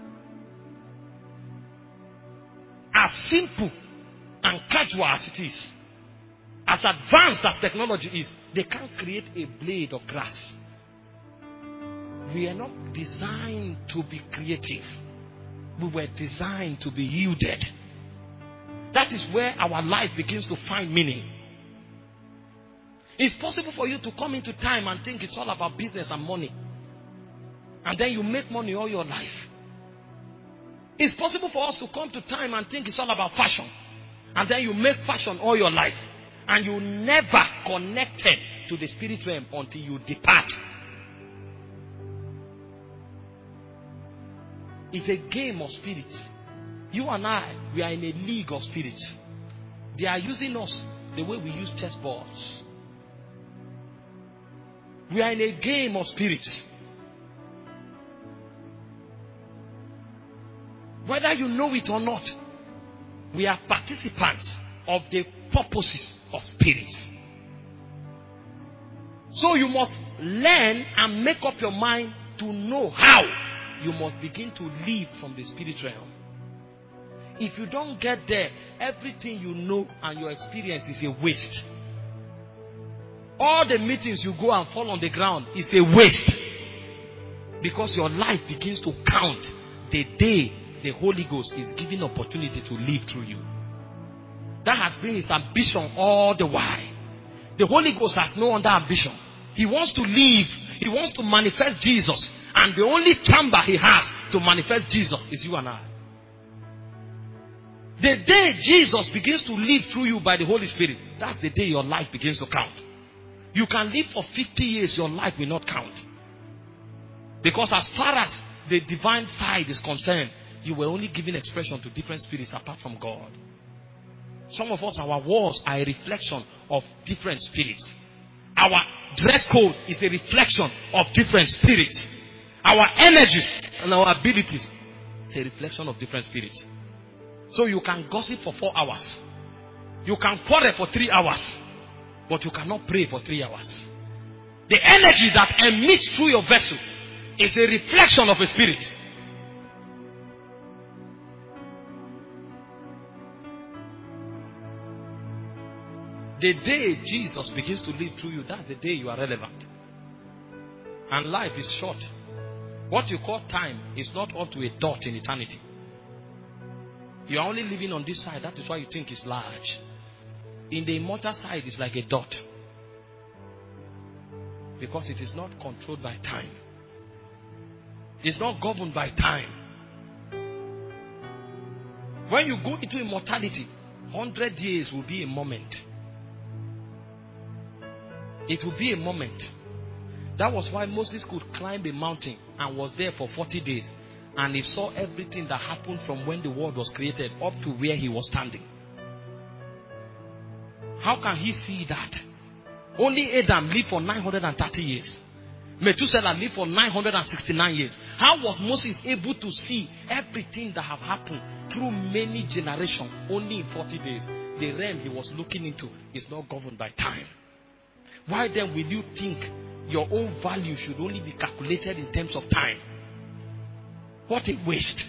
B: As simple and casual as it is, as advanced as technology is, they can't create a blade of grass. We are not designed to be creative. We were designed to be yielded. That is where our life begins to find meaning. It's possible for you to come into time and think it's all about business and money. And then you make money all your life. It's possible for us to come to time and think it's all about fashion. And then you make fashion all your life. And you never connected to the spirit realm until you depart. It's a game of spirits. You and I, we are in a league of spirits. They are using us the way we use chessboards. We are in a game of spirits. Whether you know it or not, we are participants of the purposes of spirits. So you must learn and make up your mind to know how you must begin to live from the spirit realm. If you don't get there, everything you know and your experience is a waste. All the meetings you go and fall on the ground is a waste. Because your life begins to count the day the Holy Ghost is given opportunity to live through you. That has been his ambition all the while. The Holy Ghost has no other ambition. He wants to live. He wants to manifest Jesus. And the only chamber he has to manifest Jesus is you and I. The day Jesus begins to live through you by the Holy Spirit, that's the day your life begins to count. You can live for fifty years, your life will not count. Because as far as the divine side is concerned, you were only giving expression to different spirits apart from God. Some of us, our walls are a reflection of different spirits. Our dress code is a reflection of different spirits. Our energies and our abilities is a reflection of different spirits. So you can gossip for four hours. You can quarrel for three hours. But you cannot pray for three hours. The energy that emits through your vessel is a reflection of a spirit. The day Jesus begins to live through you, that's the day you are relevant. And life is short. What you call time is not up to a dot in eternity. You are only living on this side. That is why you think it's large. In the immortal side, it's like a dot. Because it is not controlled by time. It's not governed by time. When you go into immortality, hundred years will be a moment. It will be a moment. That was why Moses could climb a mountain and was there for forty days. And he saw everything that happened from when the world was created up to where he was standing. How can he see that? Only Adam lived for nine hundred thirty years. Methuselah lived for nine hundred sixty-nine years. How was Moses able to see everything that have happened through many generations only in forty days? The realm he was looking into is not governed by time. Why then will you think your own value should only be calculated in terms of time? What a waste.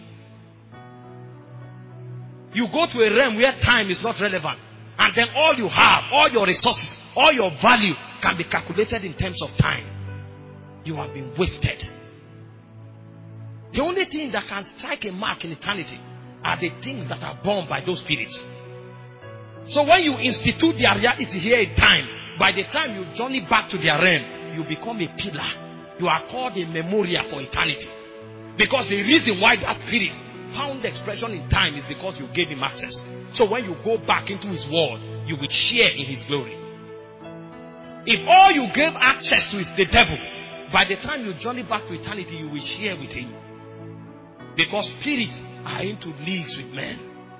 B: You go to a realm where time is not relevant. And then all you have, all your resources, all your value can be calculated in terms of time. You have been wasted. The only thing that can strike a mark in eternity are the things that are born by those spirits. So when you institute their reality here in time, by the time you journey back to their realm, you become a pillar. You are called a memorial for eternity. Because the reason why that spirit found expression in time is because you gave him access. So when you go back into his world, you will share in his glory. If all you gave access to is the devil, by the time you journey back to eternity, you will share with him. Because spirits are into leagues with men.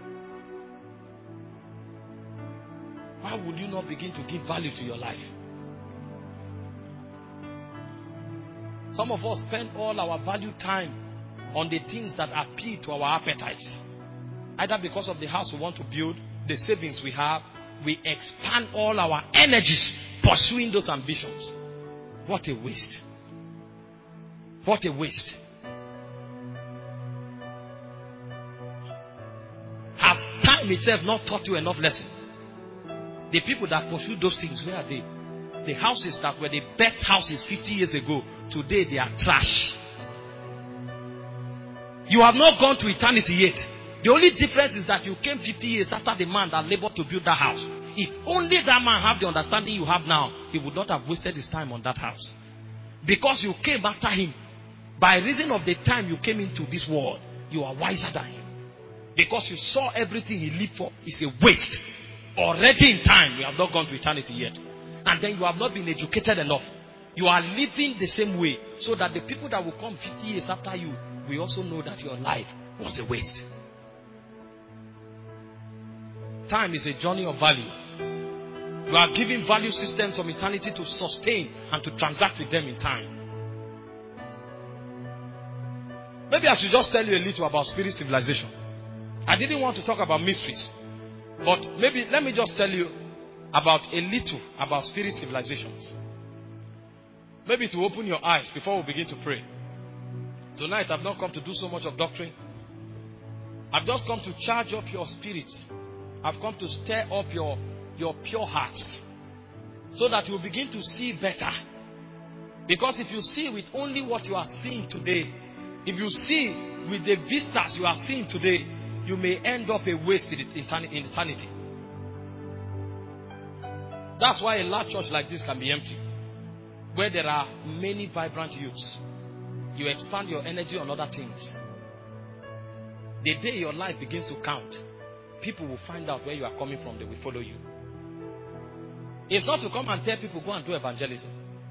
B: Why would you not begin to give value to your life? Some of us spend all our valued time on the things that appeal to our appetites. Either because of the house we want to build, the savings we have, we expand all our energies pursuing those ambitions. What a waste. What a waste. Has time itself not taught you enough lesson? The people that pursue those things, where are they? The houses that were the best houses fifty years ago, today they are trash. You have not gone to eternity yet. The only difference is that you came fifty years after the man that labored to build that house. If only that man had the understanding you have now, he would not have wasted his time on that house. Because you came after him. By reason of the time you came into this world, you are wiser than him. Because you saw everything he lived for is a waste. Already in time, you have not gone to eternity yet. And then you have not been educated enough. You are living the same way, so that the people that will come fifty years after you will also know that your life was a waste. Time is a journey of value. You are giving value systems from eternity to sustain and to transact with them in time. Maybe I should just tell you a little about spirit civilization. I didn't want to talk about mysteries, but maybe let me just tell you about a little about spirit civilizations. Maybe to open your eyes before we begin to pray. Tonight I've not come to do so much of doctrine. I've just come to charge up your spirits. I've come to stir up your, your pure hearts, so that you begin to see better. Because if you see with only what you are seeing today, if you see with the vistas you are seeing today, you may end up a waste in eternity. That's why a large church like this can be empty, where there are many vibrant youths. You expand your energy on other things. The day your life begins to count, people will find out where you are coming from. They will follow you. It's not to come and tell people, go and do evangelism.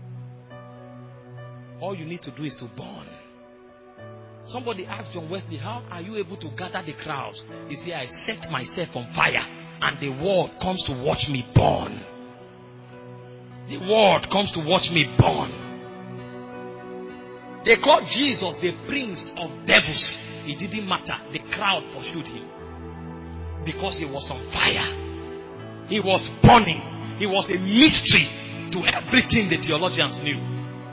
B: All you need to do is to burn. Somebody asked John Wesley, how are you able to gather the crowds? He said, I set myself on fire and the world comes to watch me burn. The world comes to watch me burn. They called Jesus the prince of devils. It didn't matter. The crowd pursued him because he was on fire. He was burning. He was a mystery to everything the theologians knew.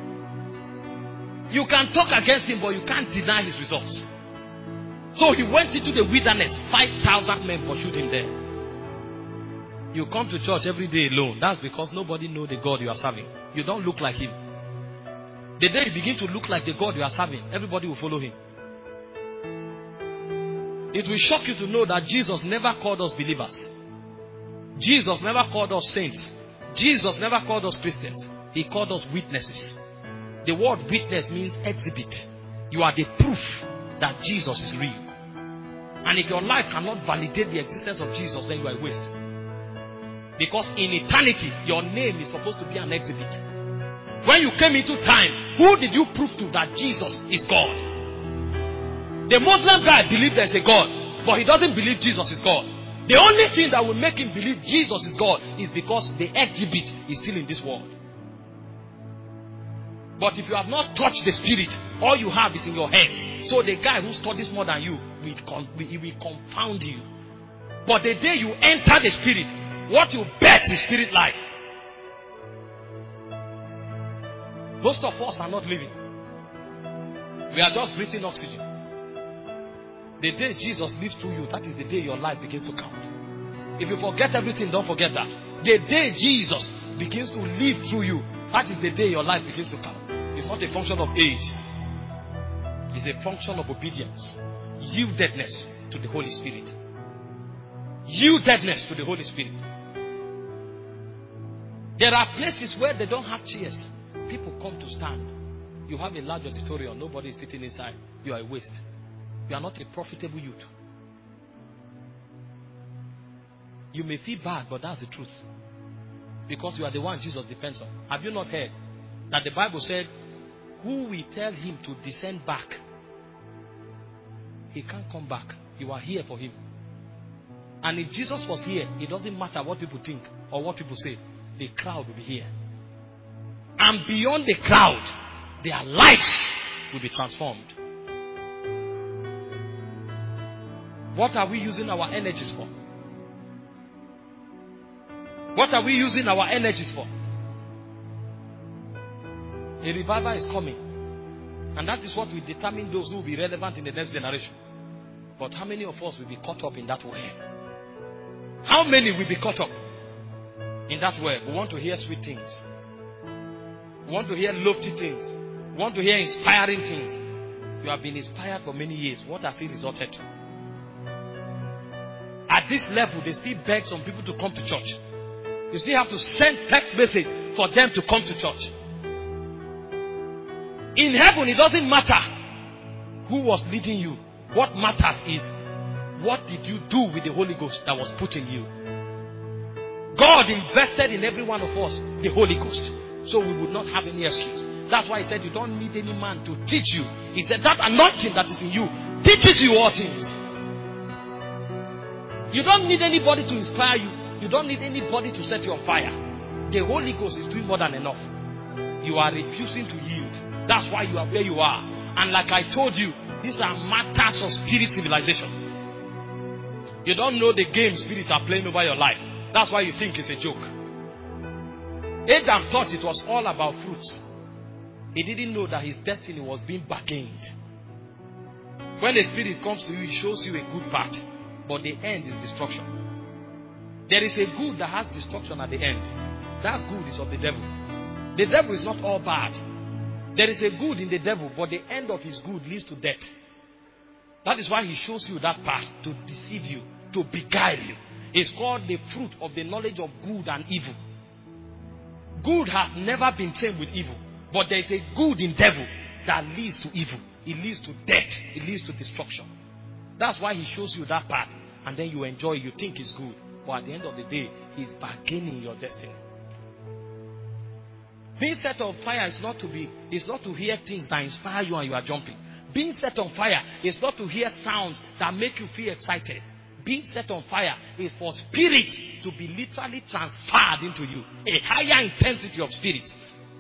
B: You can talk against him, but you can't deny his results. So he went into the wilderness. five thousand men pursued him there. You come to church every day alone. That's because nobody knows the God you are serving. You don't look like him. The day you begin to look like the God you are serving, everybody will follow him. It will shock you to know that Jesus never called us believers. Jesus never called us saints. Jesus never called us Christians. He called us witnesses. The word witness means exhibit. You are the proof that Jesus is real. And if your life cannot validate the existence of Jesus, then you are a waste. Because in eternity, your name is supposed to be an exhibit. When you came into time, who did you prove to that Jesus is God? The Muslim guy believes there's a God, but he doesn't believe Jesus is God. The only thing that will make him believe Jesus is God is because the exhibit is still in this world. But if you have not touched the spirit, all you have is in your head. So the guy who studies more than you will, con- will, will confound you. But the day you enter the spirit, what you bet is spirit life. Most of us are not living. We are just breathing oxygen. The day Jesus lives through you, that is the day your life begins to count. If you forget everything, don't forget that. The day Jesus begins to live through you, that is the day your life begins to count. It's not a function of age. It's a function of obedience. Yieldedness to the Holy Spirit. Yieldedness to the Holy Spirit. There are places where they don't have chairs. People come to stand. You have a large auditorium. Nobody is sitting inside. You are a waste. You are not a profitable youth. You may feel bad, but that's the truth. Because you are the one Jesus depends on. Have you not heard that the Bible said, who will tell him to descend back? He can't come back. You are here for him. And if Jesus was here, it doesn't matter what people think or what people say. The crowd will be here. And beyond the crowd, their lives will be transformed. What are we using our energies for? What are we using our energies for? A revival is coming. And that is what will determine those who will be relevant in the next generation. But how many of us will be caught up in that way? How many will be caught up in that way? We want to hear sweet things. We want to hear lofty things. We want to hear inspiring things. You have been inspired for many years. What has it resulted to? At this level, they still beg some people to come to church. You still have to send text message for them to come to church. In heaven, it doesn't matter who was leading you. What matters is, what did you do with the Holy Ghost that was put in you? God invested in every one of us the Holy Ghost, so we would not have any excuse. That's why he said you don't need any man to teach you. He said that anointing that is in you teaches you all things. You don't need anybody to inspire you. You don't need anybody to set you on fire. The Holy Ghost is doing more than enough. You are refusing to yield. That's why you are where you are. And like I told you, these are matters of spirit civilization. You don't know the game spirits are playing over your life. That's why you think it's a joke. Adam thought it was all about fruits. He didn't know that his destiny was being bargained. When the spirit comes to you, it shows you a good path. But the end is destruction. There is a good that has destruction at the end. That good is of the devil. The devil is not all bad. There is a good in the devil, but the end of his good leads to death. That is why he shows you that path, to deceive you, to beguile you. It's called the fruit of the knowledge of good and evil. Good has never been tamed with evil. But there is a good in devil that leads to evil. It leads to death. It leads to destruction. That's why he shows you that path. And then you enjoy it. You think it's good. But at the end of the day, he's bargaining your destiny. Being set on fire is not to be, is not to hear things that inspire you and you are jumping. Being set on fire is not to hear sounds that make you feel excited. Being set on fire is for spirit to be literally transferred into you. A higher intensity of spirit.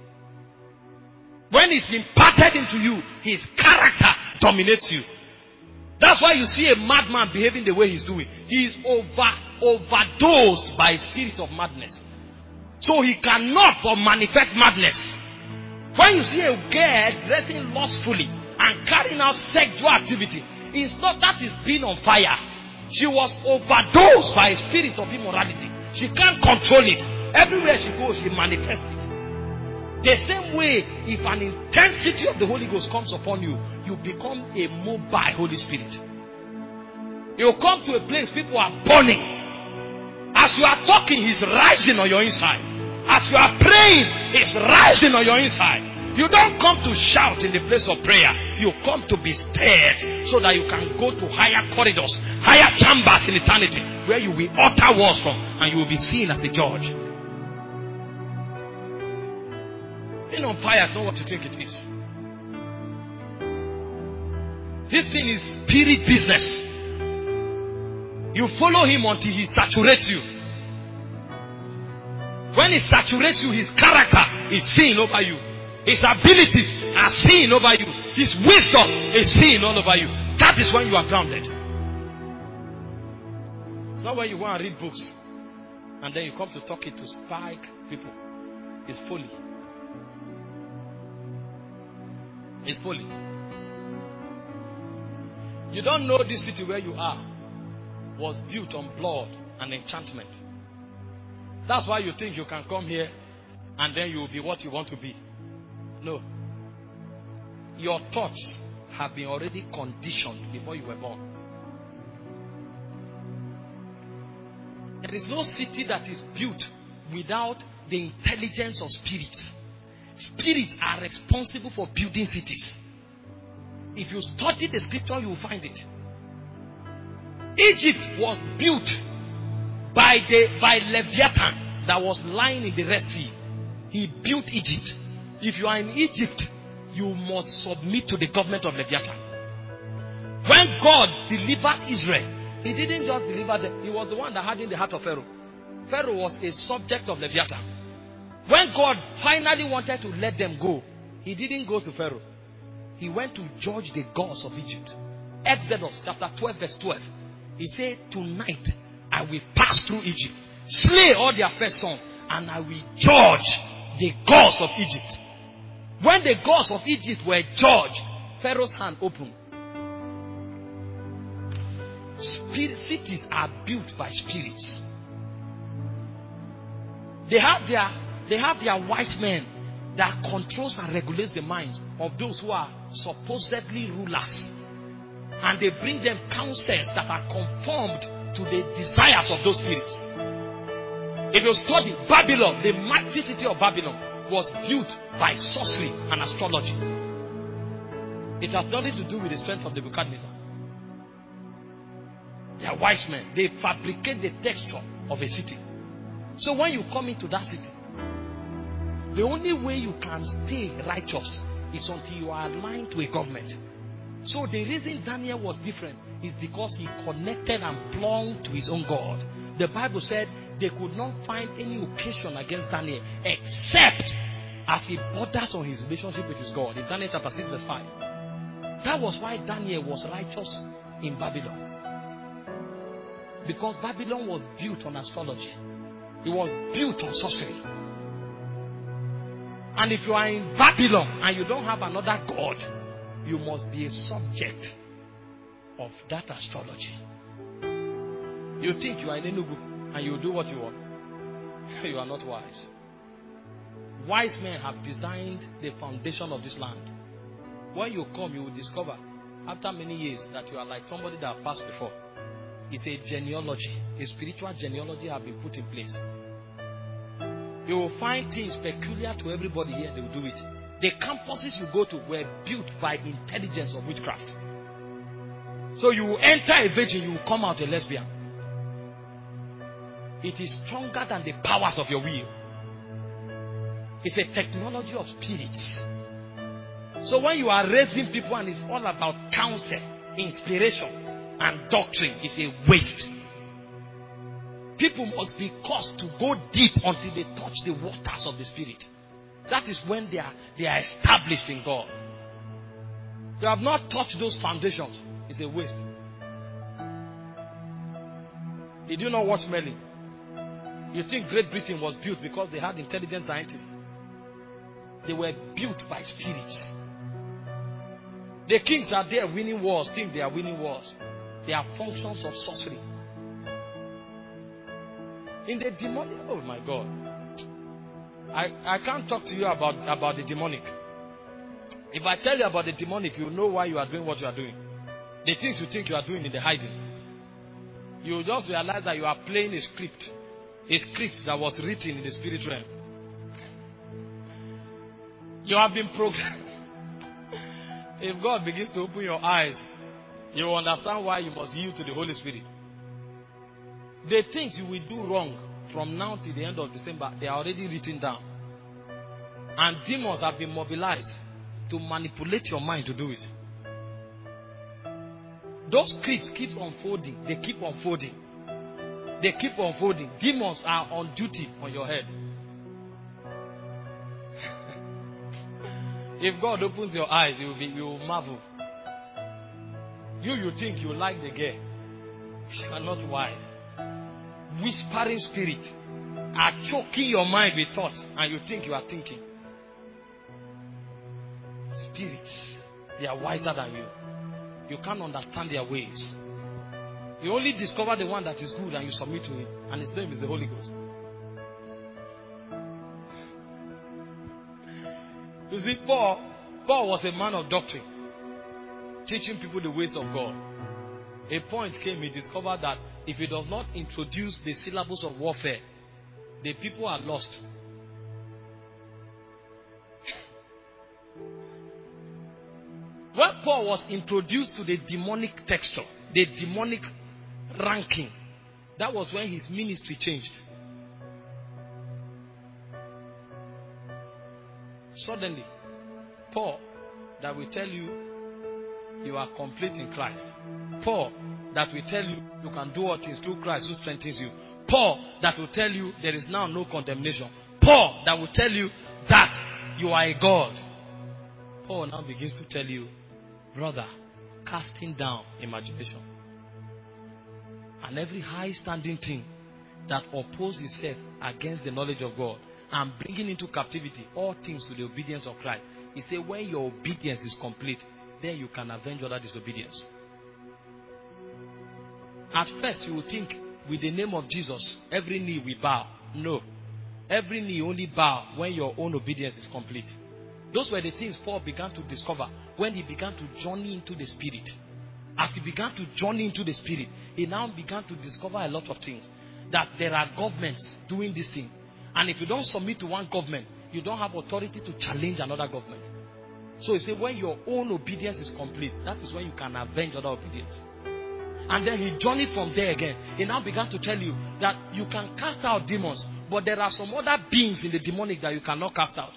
B: When it's imparted into you, his character dominates you. That's why you see a madman behaving the way he's doing. He is over, overdosed by a spirit of madness. So he cannot but manifest madness. When you see a girl dressing lustfully and carrying out sexual activity, it's not that is being on fire. She was overdosed by a spirit of immorality. She can't control it. Everywhere she goes, she manifests it. The same way, if an intensity of the Holy Ghost comes upon you, you become a mobile Holy Spirit. You come to a place people are burning. As you are talking, he's rising on your inside. As you are praying, he's rising on your inside. You don't come to shout in the place of prayer. You come to be stirred so that you can go to higher corridors, higher chambers in eternity, where you will utter words from and you will be seen as a judge. Being on fire is not what you think it is. This thing is spirit business. You follow him until he saturates you. When he saturates you, his character is seen over you. His abilities are seen over you. His wisdom is seen all over you. That is when you are grounded. It's not when you go and read books and then you come to talk it to spike people. It's folly. It's folly. You don't know this city where you are was built on blood and enchantment. That's why you think you can come here and then you will be what you want to be. No. Your thoughts have been already conditioned before you were born. There is no city that is built without the intelligence of spirits. Spirits are responsible for building cities. If you study the scripture, you will find it. Egypt was built by the by Leviathan that was lying in the Red Sea. He built Egypt. If you are in Egypt, you must submit to the government of Leviathan. When God delivered Israel, he didn't just deliver them. He was the one that had in the heart of Pharaoh. Pharaoh was a subject of Leviathan. When God finally wanted to let them go, he didn't go to Pharaoh. He went to judge the gods of Egypt. Exodus chapter twelve verse twelve. He said, tonight I will pass through Egypt, slay all their firstborn, and I will judge the gods of Egypt. When the gods of Egypt were judged, Pharaoh's hand opened. Spirit, cities are built by spirits. They have their they have their wise men that controls and regulates the minds of those who are supposedly rulers. And they bring them counsels that are conformed to the desires of those spirits. If you study Babylon, the mighty city of Babylon was built by sorcery and astrology. It has nothing to do with the strength of the Nebuchadnezzar. They are wise men. They fabricate the texture of a city. So when you come into that city, the only way you can stay righteous is until you are aligned to a government. So the reason Daniel was different is because he connected and belonged to his own God. The Bible said they could not find any occasion against Daniel except as he borders on his relationship with his God. In Daniel chapter six verse five. That was why Daniel was righteous in Babylon. Because Babylon was built on astrology. It was built on sorcery. And if you are in Babylon and you don't have another God, you must be a subject of that astrology. You think you are in Enugu and you do what you want. You are not wise. Wise men have designed the foundation of this land. When you come, you will discover after many years that you are like somebody that passed before. It's a genealogy. A spiritual genealogy has been put in place. You will find things peculiar to everybody here. They will do it. The campuses you go to were built by intelligence of witchcraft. So you will enter a virgin, you will come out a lesbian. It is stronger than the powers of your will. It's a technology of spirits. So when you are raising people and it's all about counsel, inspiration, and doctrine, it's a waste. People must be caused to go deep until they touch the waters of the Spirit. That is when they are, they are established in God. You have not touched those foundations. It's a waste. Did you not watch Merlin? You think Great Britain was built because they had intelligent scientists? They were built by spirits. The kings are there winning wars, think they are winning wars. They are functions of sorcery. In the demonic, oh my God. I, I can't talk to you about, about the demonic. If I tell you about the demonic, you know why you are doing what you are doing. The things you think you are doing in the hiding. You will just realize that you are playing a script. A script that was written in the spirit realm. You have been programmed. If God begins to open your eyes, you will understand why you must yield to the Holy Spirit. The things you will do wrong from now till the end of December, they are already written down. And demons have been mobilized to manipulate your mind to do it. Those scripts keep unfolding. They keep unfolding. They keep unfolding. Demons are on duty on your head. If God opens your eyes, you will, be, you will marvel. You, you think you like the girl. You are not wise. Whispering spirit are choking your mind with thoughts, and you think you are thinking. Spirits, they are wiser than you. You can't understand their ways. You only discover the one that is good and you submit to him, and his name is the Holy Ghost. You see, Paul, Paul was a man of doctrine, teaching people the ways of God. A point came, he discovered that if he does not introduce the syllables of warfare, the people are lost. When Paul was introduced to the demonic texture, the demonic ranking, that was when his ministry changed. Suddenly, Paul, that will tell you you are complete in Christ. Paul, that will tell you you can do all things through Christ who strengthens you. Paul, that will tell you there is now no condemnation. Paul, that will tell you that you are a God. Paul now begins to tell you, brother, casting down imagination and every high standing thing that opposes itself against the knowledge of God, and bringing into captivity all things to the obedience of Christ. He said, when your obedience is complete, then you can avenge other disobedience. At first, you will think, with the name of Jesus, every knee will bow. No. Every knee only bow when your own obedience is complete. Those were the things Paul began to discover when he began to journey into the Spirit. As he began to journey into the Spirit, he now began to discover a lot of things. That there are governments doing this thing. And if you don't submit to one government, you don't have authority to challenge another government. So he said, when your own obedience is complete, that is when you can avenge other obedience. And then he journeyed from there again. He now began to tell you that you can cast out demons, but there are some other beings in the demonic that you cannot cast out.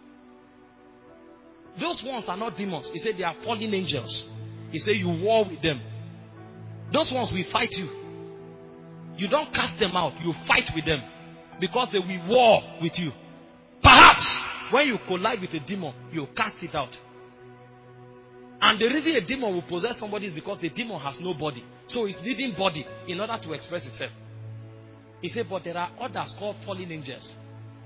B: Those ones are not demons. He said they are fallen angels. He said you war with them. Those ones will fight you. You don't cast them out, you fight with them. Because they will war with you. Perhaps when you collide with a demon, you cast it out. And the reason a demon will possess somebody is because the demon has no body. So it's needing body in order to express itself. He said, but there are others called fallen angels.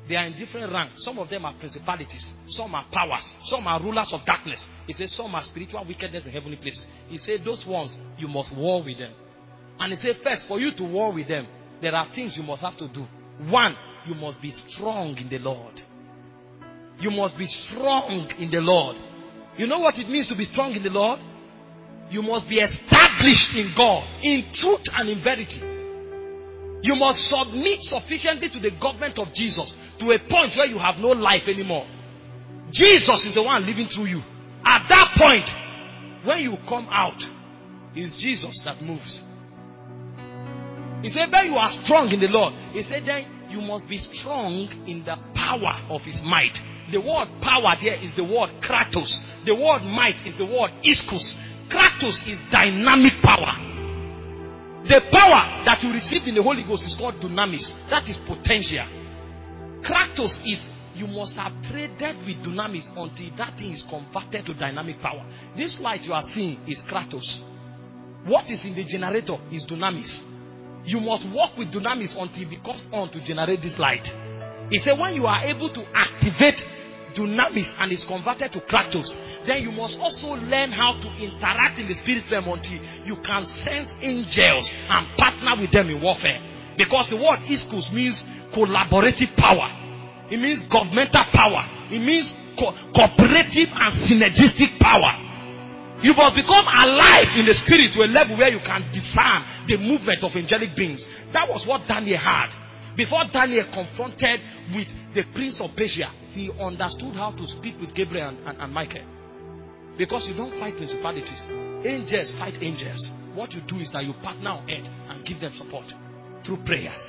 B: They are in different ranks. Some of them are principalities. Some are powers. Some are rulers of darkness. He says some are spiritual wickedness in heavenly places. He said those ones, you must war with them. And he said first, for you to war with them, there are things you must have to do. One, you must be strong in the Lord. You must be strong in the Lord. You know what it means to be strong in the Lord? You must be established in God, in truth and in verity. You must submit sufficiently to the government of Jesus to a point where you have no life anymore. Jesus is the one living through you. At that point, when you come out, it's Jesus that moves. He said, when you are strong in the Lord, he said, then you must be strong in the power of his might. The word power there is the word kratos. The word might is the word ischus. Kratos is dynamic power. The power that you received in the Holy Ghost is called dunamis. That is potential. Kratos is, you must have traded with dunamis until that thing is converted to dynamic power. This light you are seeing is kratos. What is in the generator is dunamis. You must work with dunamis until it becomes on to generate this light. He said when you are able to activate dunamis and is converted to kratos, then you must also learn how to interact in the spirit realm until you can sense angels and partner with them in warfare. Because the word ischus means collaborative power. It means governmental power. It means co- cooperative and synergistic power. You must become alive in the spirit to a level where you can discern the movement of angelic beings. That was what Daniel had. Before Daniel confronted with the prince of Persia, he understood how to speak with Gabriel and, and, and Michael. Because you don't fight principalities. Angels fight angels. What you do is that you partner on earth and give them support through prayers.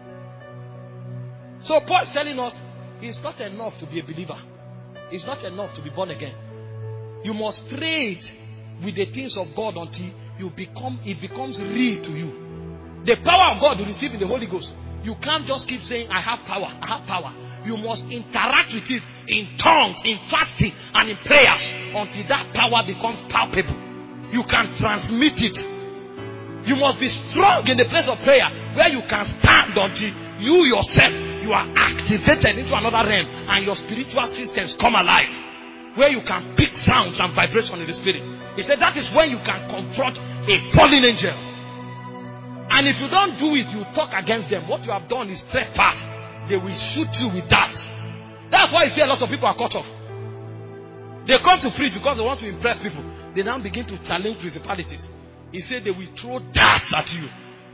B: So Paul is telling us it's not enough to be a believer. It's not enough to be born again. You must trade with the things of God until you become, it becomes real to you. The power of God you receive in the Holy Ghost. You can't just keep saying, I have power, I have power. You must interact with it in tongues, in fasting, and in prayers until that power becomes palpable. You can transmit it. You must be strong in the place of prayer where you can stand until you yourself, you are activated into another realm and your spiritual systems come alive. Where you can pick sounds and vibrations in the spirit. He said that is when you can confront a fallen angel. And if you don't do it, you talk against them. What you have done is trespass. They will shoot you with darts. That's why you see a lot of people are cut off. They come to preach because they want to impress people. They now begin to challenge principalities. He said they will throw darts at you.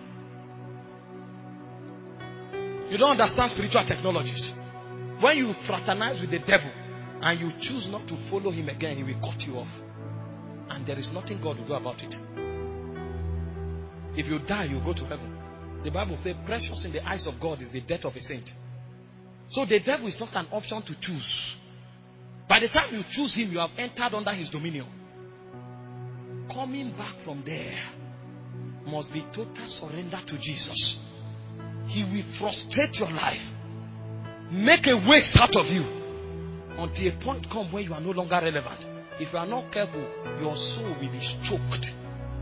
B: You don't understand spiritual technologies. When you fraternize with the devil and you choose not to follow him again, he will cut you off. And there is nothing God will do about it. If you die, you go to heaven. The Bible says precious in the eyes of God is the death of a saint. So the devil is not an option to choose. By the time you choose him, you have entered under his dominion. Coming back from there must be total surrender to Jesus. He will frustrate your life. Make a waste out of you. Until a point comes where you are no longer relevant. If you are not careful, your soul will be choked.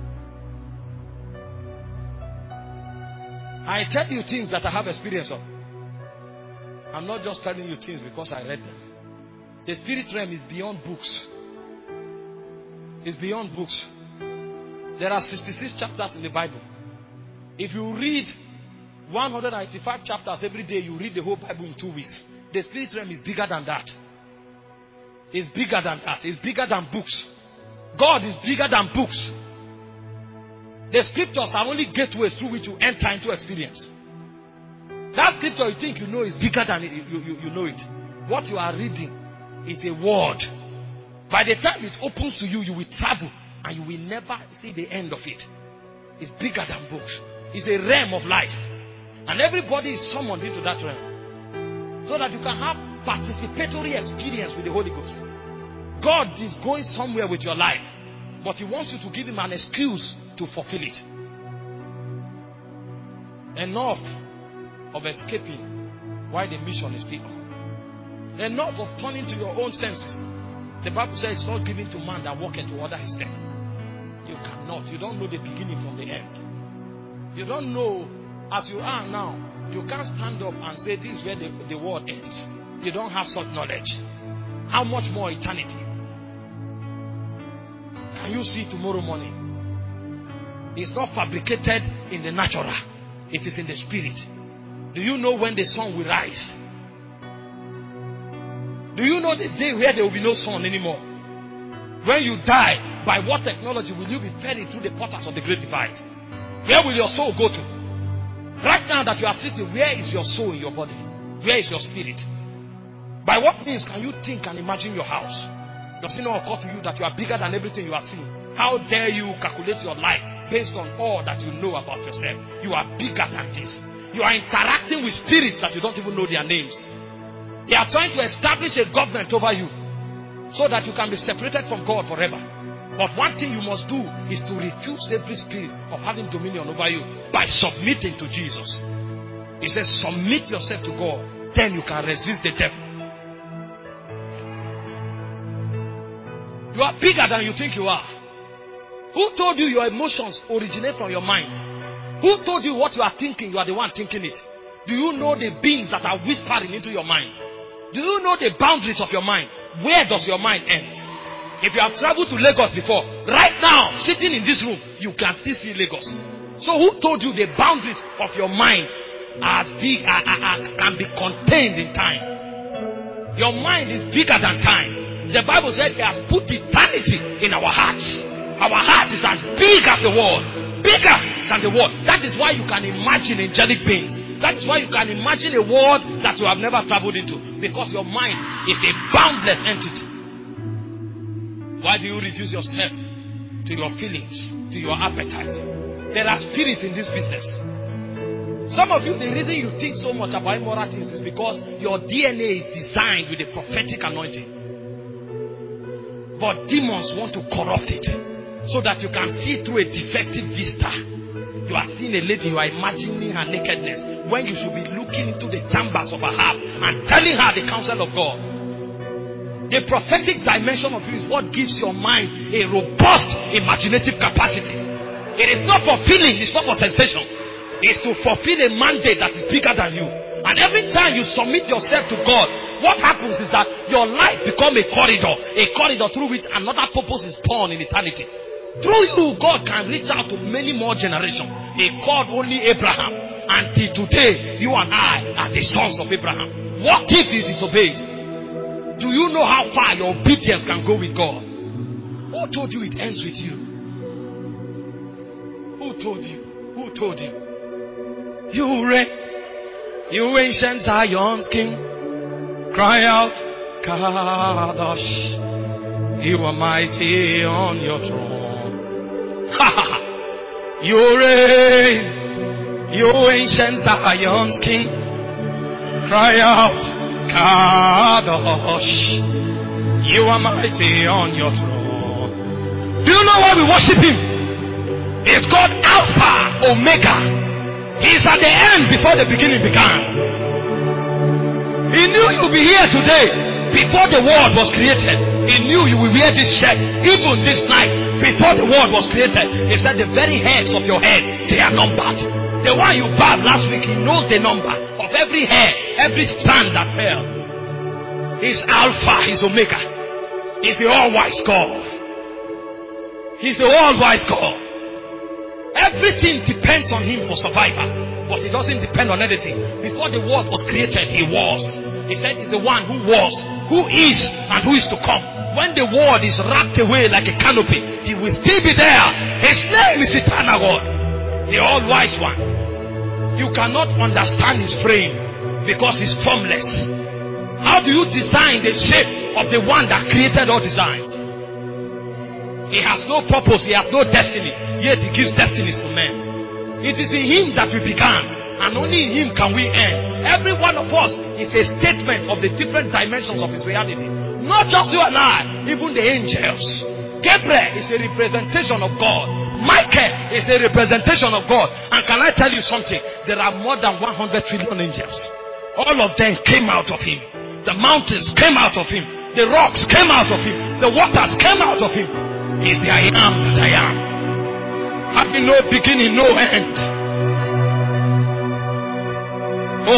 B: I tell you things that I have experience of. I'm not just telling you things because I read them. The spirit realm is beyond books. It's beyond books. There are sixty-six chapters in the Bible. If you read one hundred eighty-five chapters every day, you read the whole Bible in two weeks. The spirit realm is bigger than that. It's bigger than that. It's bigger than books. God is bigger than books. The scriptures are only gateways through which you enter into experience. That scripture you think you know is bigger than it, you, you, you know it. What you are reading is a word. By the time it opens to you, you will travel and you will never see the end of it. It's bigger than books. It's a realm of life. And everybody is summoned into that realm. So that you can have participatory experience with the Holy Ghost. God is going somewhere with your life. But he wants you to give him an excuse to fulfill it. Enough of escaping while the mission is still on. Enough of turning to your own senses. The Bible says it's not given to man that walketh to order his step. You cannot. You don't know the beginning from the end. You don't know, as you are now, You can't stand up and say this is where the, the world ends. You don't have such knowledge. How much more eternity? Can you see tomorrow morning? It's not fabricated in the natural. It is in the spirit. Do you know when the sun will rise? Do you know the day where there will be no sun anymore? When you die, by what technology will you be ferried through the portals of the great divide? Where will your soul go to? Right now that you are sitting, where is your soul in your body? Where is your spirit? By what means can you think and imagine your house? Does it not occur to you that you are bigger than everything you are seeing? How dare you calculate your life based on all that you know about yourself? You are bigger than this. You are interacting with spirits that you don't even know their names. They are trying to establish a government over you so that you can be separated from God forever. But one thing you must do is to refuse every spirit of having dominion over you by submitting to Jesus. He says, submit yourself to God, then you can resist the devil. You are bigger than you think you are. Who told you your emotions originate from your mind? Who told you what you are thinking, you are the one thinking it? Do you know the beings that are whispering into your mind? Do you know the boundaries of your mind? Where does your mind end? If you have traveled to Lagos before, right now, sitting in this room, you can still see Lagos. So who told you the boundaries of your mind are big, are, are, are, can be contained in time? Your mind is bigger than time. The Bible said He has put eternity in our hearts. Our heart is as big as the world. Bigger than the world. That is why you can imagine angelic beings. That is why you can imagine a world that you have never traveled into. Because your mind is a boundless entity. Why do you reduce yourself to your feelings, to your appetites? There are spirits in this business. Some of you, the reason you think so much about immoral things is because your D N A is designed with a prophetic anointing. But demons want to corrupt it so that you can see through a defective vista. You are seeing a lady, you are imagining her nakedness when you should be looking into the chambers of her heart and telling her the counsel of God. The prophetic dimension of you is what gives your mind a robust imaginative capacity. It is not for feeling, it's not for sensation. It's to fulfill a mandate that is bigger than you. And every time you submit yourself to God, what happens is that your life becomes a corridor. A corridor through which another purpose is born in eternity. Through you, God can reach out to many more generations. He called only Abraham. Until today, you and I are the sons of Abraham. What if he disobeyed? Do you know how far your obedience can go with God? Who told you it ends with you? Who told you? Who told you? You reign, you ancient Zion's king. Cry out, Kadosh. You are mighty on your throne. Ha ha ha. You reign, you ancient Zion's king. Cry out, Kadosh, you are mighty on your throne. Do you know why we worship Him? It's called Alpha, Omega. He's at the end before the beginning began. He knew you'll be here today before the world was created. He knew you will wear this shirt even this night before the world was created. He said the very hairs of your head, they are numbered. The one you bathed last week, He knows the number of every hair, every strand that fell. He's Alpha, He's Omega. He's the all-wise God. He's the all-wise God. Everything depends on Him for survival. But it doesn't depend on anything. Before the world was created, He was. He said He's the one who was, who is, and who is to come. When the world is wrapped away like a canopy, He will still be there. His name is Eternal God, the all-wise one. You cannot understand His frame because He's formless. How do you design the shape of the one that created all designs? He has no purpose, He has no destiny, yet He gives destinies to men. It is in Him that we began, and only in Him can we end. Every one of us is a statement of the different dimensions of His reality. Not just you and I, even the angels. Gabriel is a representation of God. Michael is a representation of God. And can I tell you something? There are more than one hundred trillion angels. All of them came out of Him. The mountains came out of Him. The rocks came out of Him. The waters came out of Him. He's the I am that I am. Having no beginning, no end. Oh,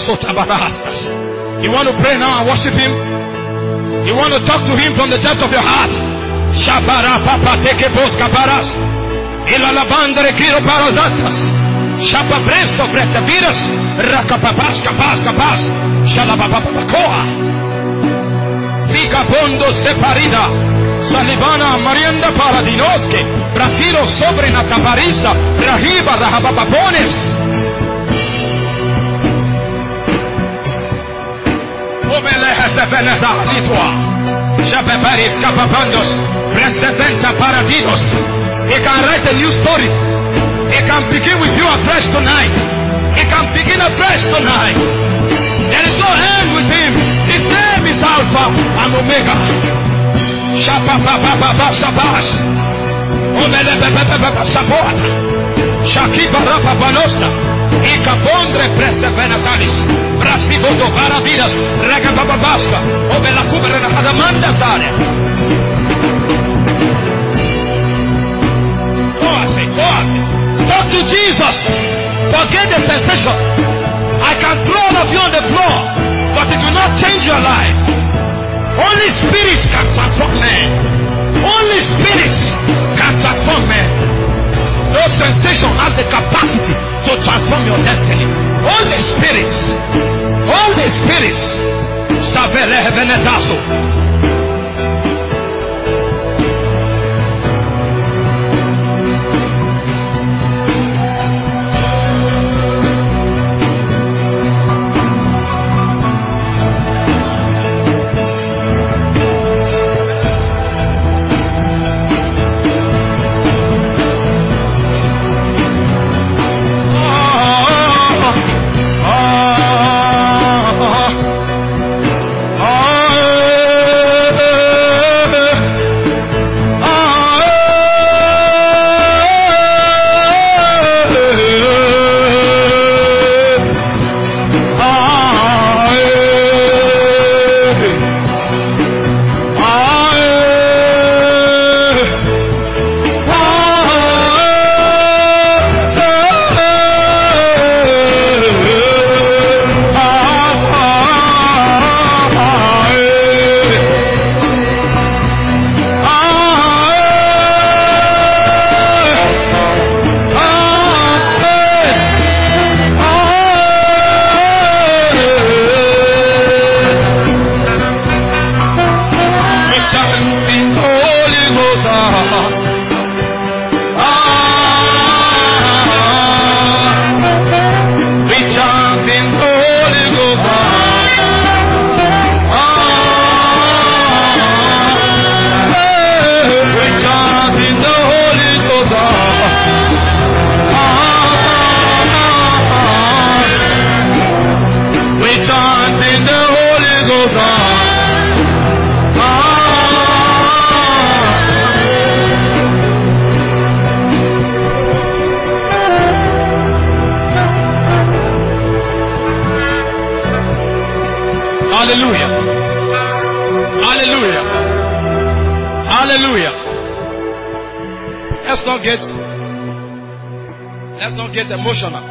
B: you want to pray now and worship him? You want to talk to him from the depth of your heart? Shabara papa teke bos kaparas. Ilalabandre kiro parazastas. Shapa presto pretaviras. Rakapapas kapas kapas. Shalabababakoa. Zika bondo separida. Salivana marienda paradinoske. Brafiro sobre nataparista. Rahiba rahabababones. Omeleha sepenesa litwa. Shapeparis kapapandos. Preseventa paradinos. He can write a new story. He can begin with you afresh tonight. He can begin afresh tonight. There is no end with him. His name is Alpha and Omega. Shapapapapapa shabash. Omelebebebebe sapot. Shakiba rapapanosta. Ikapondre presevenatalis. Brasibodo paravidas. Regabababaska. Obelakubre na hadamanda zare. Talk to Jesus. Forget the sensation. I can throw all of you on the floor, but it will not change your life. Only spirits can transform men. Only spirits can transform men. No sensation has the capacity to transform your destiny. Only spirits. Only spirits. Sapere venetaso. Hallelujah. Hallelujah. Hallelujah. Let's not get let's not get emotional.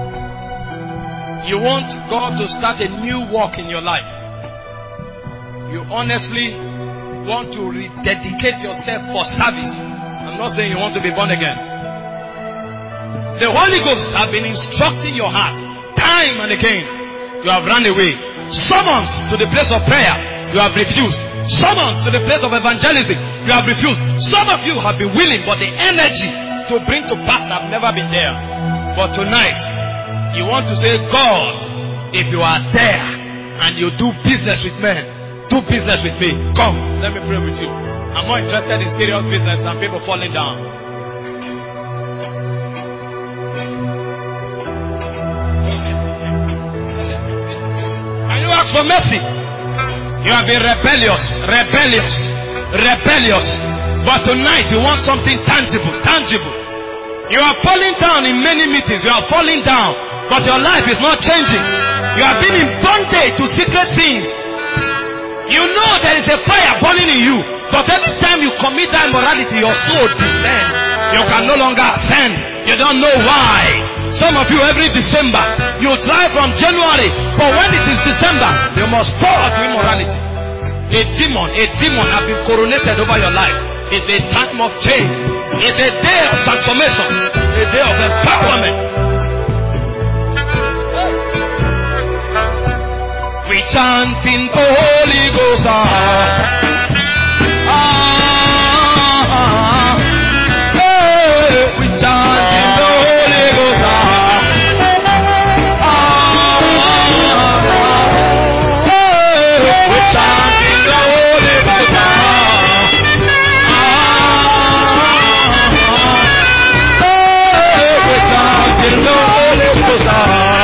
B: You want God to start a new walk in your life. You honestly want to rededicate yourself for service. I'm not saying you want to be born again. The Holy Ghost has been instructing your heart time and again. You have run away. Summons to the place of prayer, you have refused. Summons to the place of evangelism, you have refused. Some of you have been willing, but the energy to bring to pass have never been there. But tonight, you want to say, God, if you are there and you do business with men, do business with me. Come, let me pray with you. I'm more interested in serious business than people falling down. Ask for mercy. You have been rebellious, rebellious, rebellious. But tonight you want something tangible, tangible. You are falling down in many meetings. You are falling down, but your life is not changing. You have been in bondage to secret sins. You know there is a fire burning in you, but every time you commit that immorality, your soul descends. You can no longer attend. You don't know why. Some of you every December, you try from January, but when it is December, you must fall to immorality. A demon, a demon has been coronated over your life. It's a time of change. It's a day of transformation. A day of empowerment. We chant in the Holy Ghost. Ah, ah, hey, we chant in the Holy Ghost. Ah, hey, we chant in the Holy Ghost. Ah, hey, we chant in the Holy Ghost. Ah,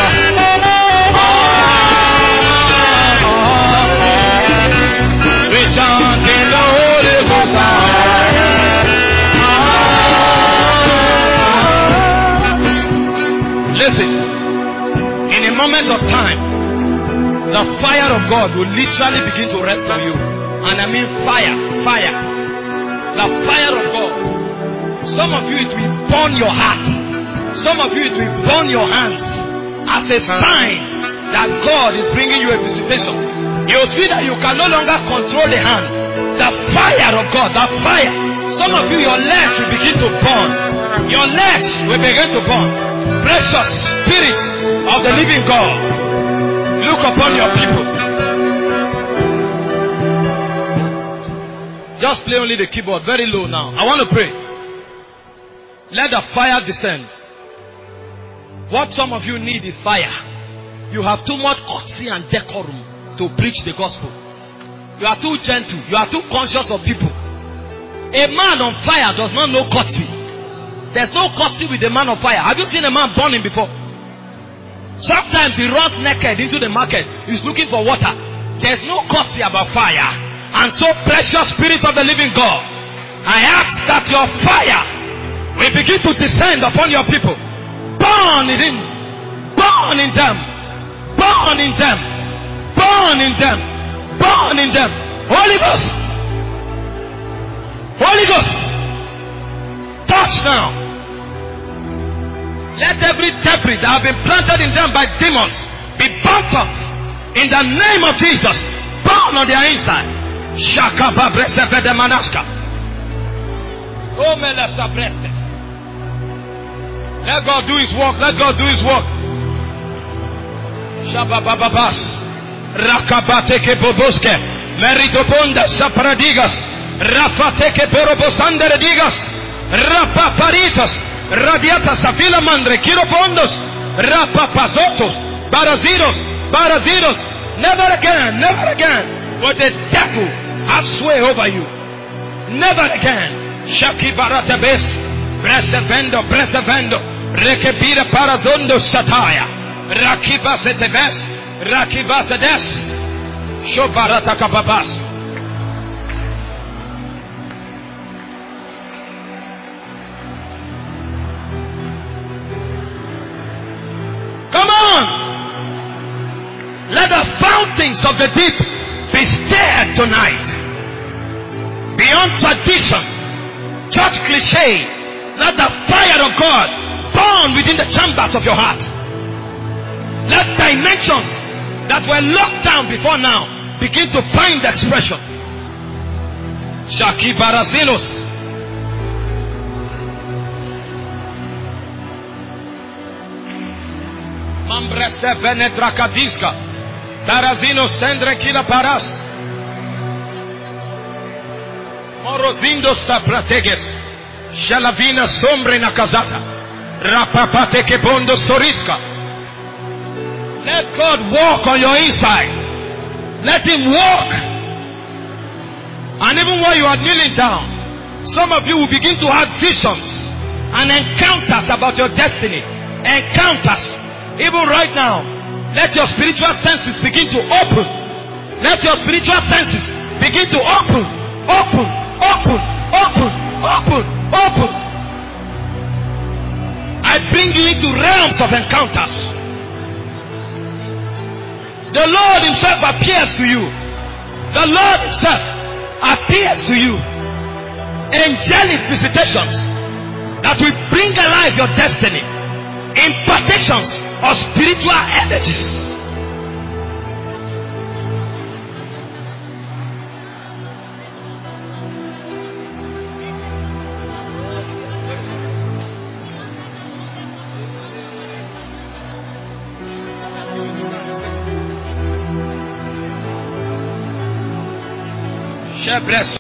B: listen, in a moment of time, the fire of God will literally begin to rest on you. And I mean fire, fire. The fire of God. Some of you, it will burn your heart. Some of you, it will burn your hands as a sign that God is bringing you a visitation. You'll see that you can no longer control the hand. The fire of God, the fire. Some of you, your legs will begin to burn. Your legs will begin to burn. Precious Spirit of the living God, look upon your people. Just play only the keyboard, very low now. I want to pray. Let the fire descend. What some of you need is fire. You have too much courtesy and decorum to preach the gospel. You are too gentle. You are too conscious of people. A man on fire does not know courtesy. There's no courtesy with the man of fire. Have you seen a man burning before? Sometimes he runs naked into the market. He's looking for water. There's no courtesy about fire. And so, precious Spirit of the living God, I ask that your fire will begin to descend upon your people. Burn in him. Burn in them. Burn in them. Burn in them. Burn in them. Holy Ghost. Holy Ghost. Touch now. Let every debris that have been planted in them by demons be burnt off in the name of Jesus. Burn on their inside. Shakaba Bresevede Manaska. Oh, Melessa Prestes. Let God do his work. Let God do his work. Shabababas. Rakabateke Boboske. Meritobonda Sapradigas. Rafateke Porobosandere Digas. Rapaparitas. Radiata Savila Mandre, Kiropondos, Rapapazotos, Baraziros, Baraziros, never again, never again will the devil have sway over you. Never again. Shaki Baratabes, Presevendo, Presevendo, Rekebira Parazondo Sataya, Rakiba Setebes, Rakiba Sedes, Shobarata Kababas. Come on! Let the fountains of the deep be stirred tonight. Beyond tradition, church cliche, let the fire of God burn within the chambers of your heart. Let dimensions that were locked down before now begin to find expression. Shaki Barazinos. Mambrese Benedrakadiska. Tarazino Sendre Kila Paras. Morozindo Saprateges. Shalavina Sombre Nakazata. Rapapate Kebondo Soriska. Let God walk on your inside. Let him walk. And even while you are kneeling down, some of you will begin to have visions and encounters about your destiny. Encounters. Even right now, let your spiritual senses begin to open. Let your spiritual senses begin to open. Open. Open. Open. Open. Open. I bring you into realms of encounters. The Lord himself appears to you. The Lord himself appears to you. Angelic visitations. that will bring alive your destiny. Impartations of spiritual energies. Share bless.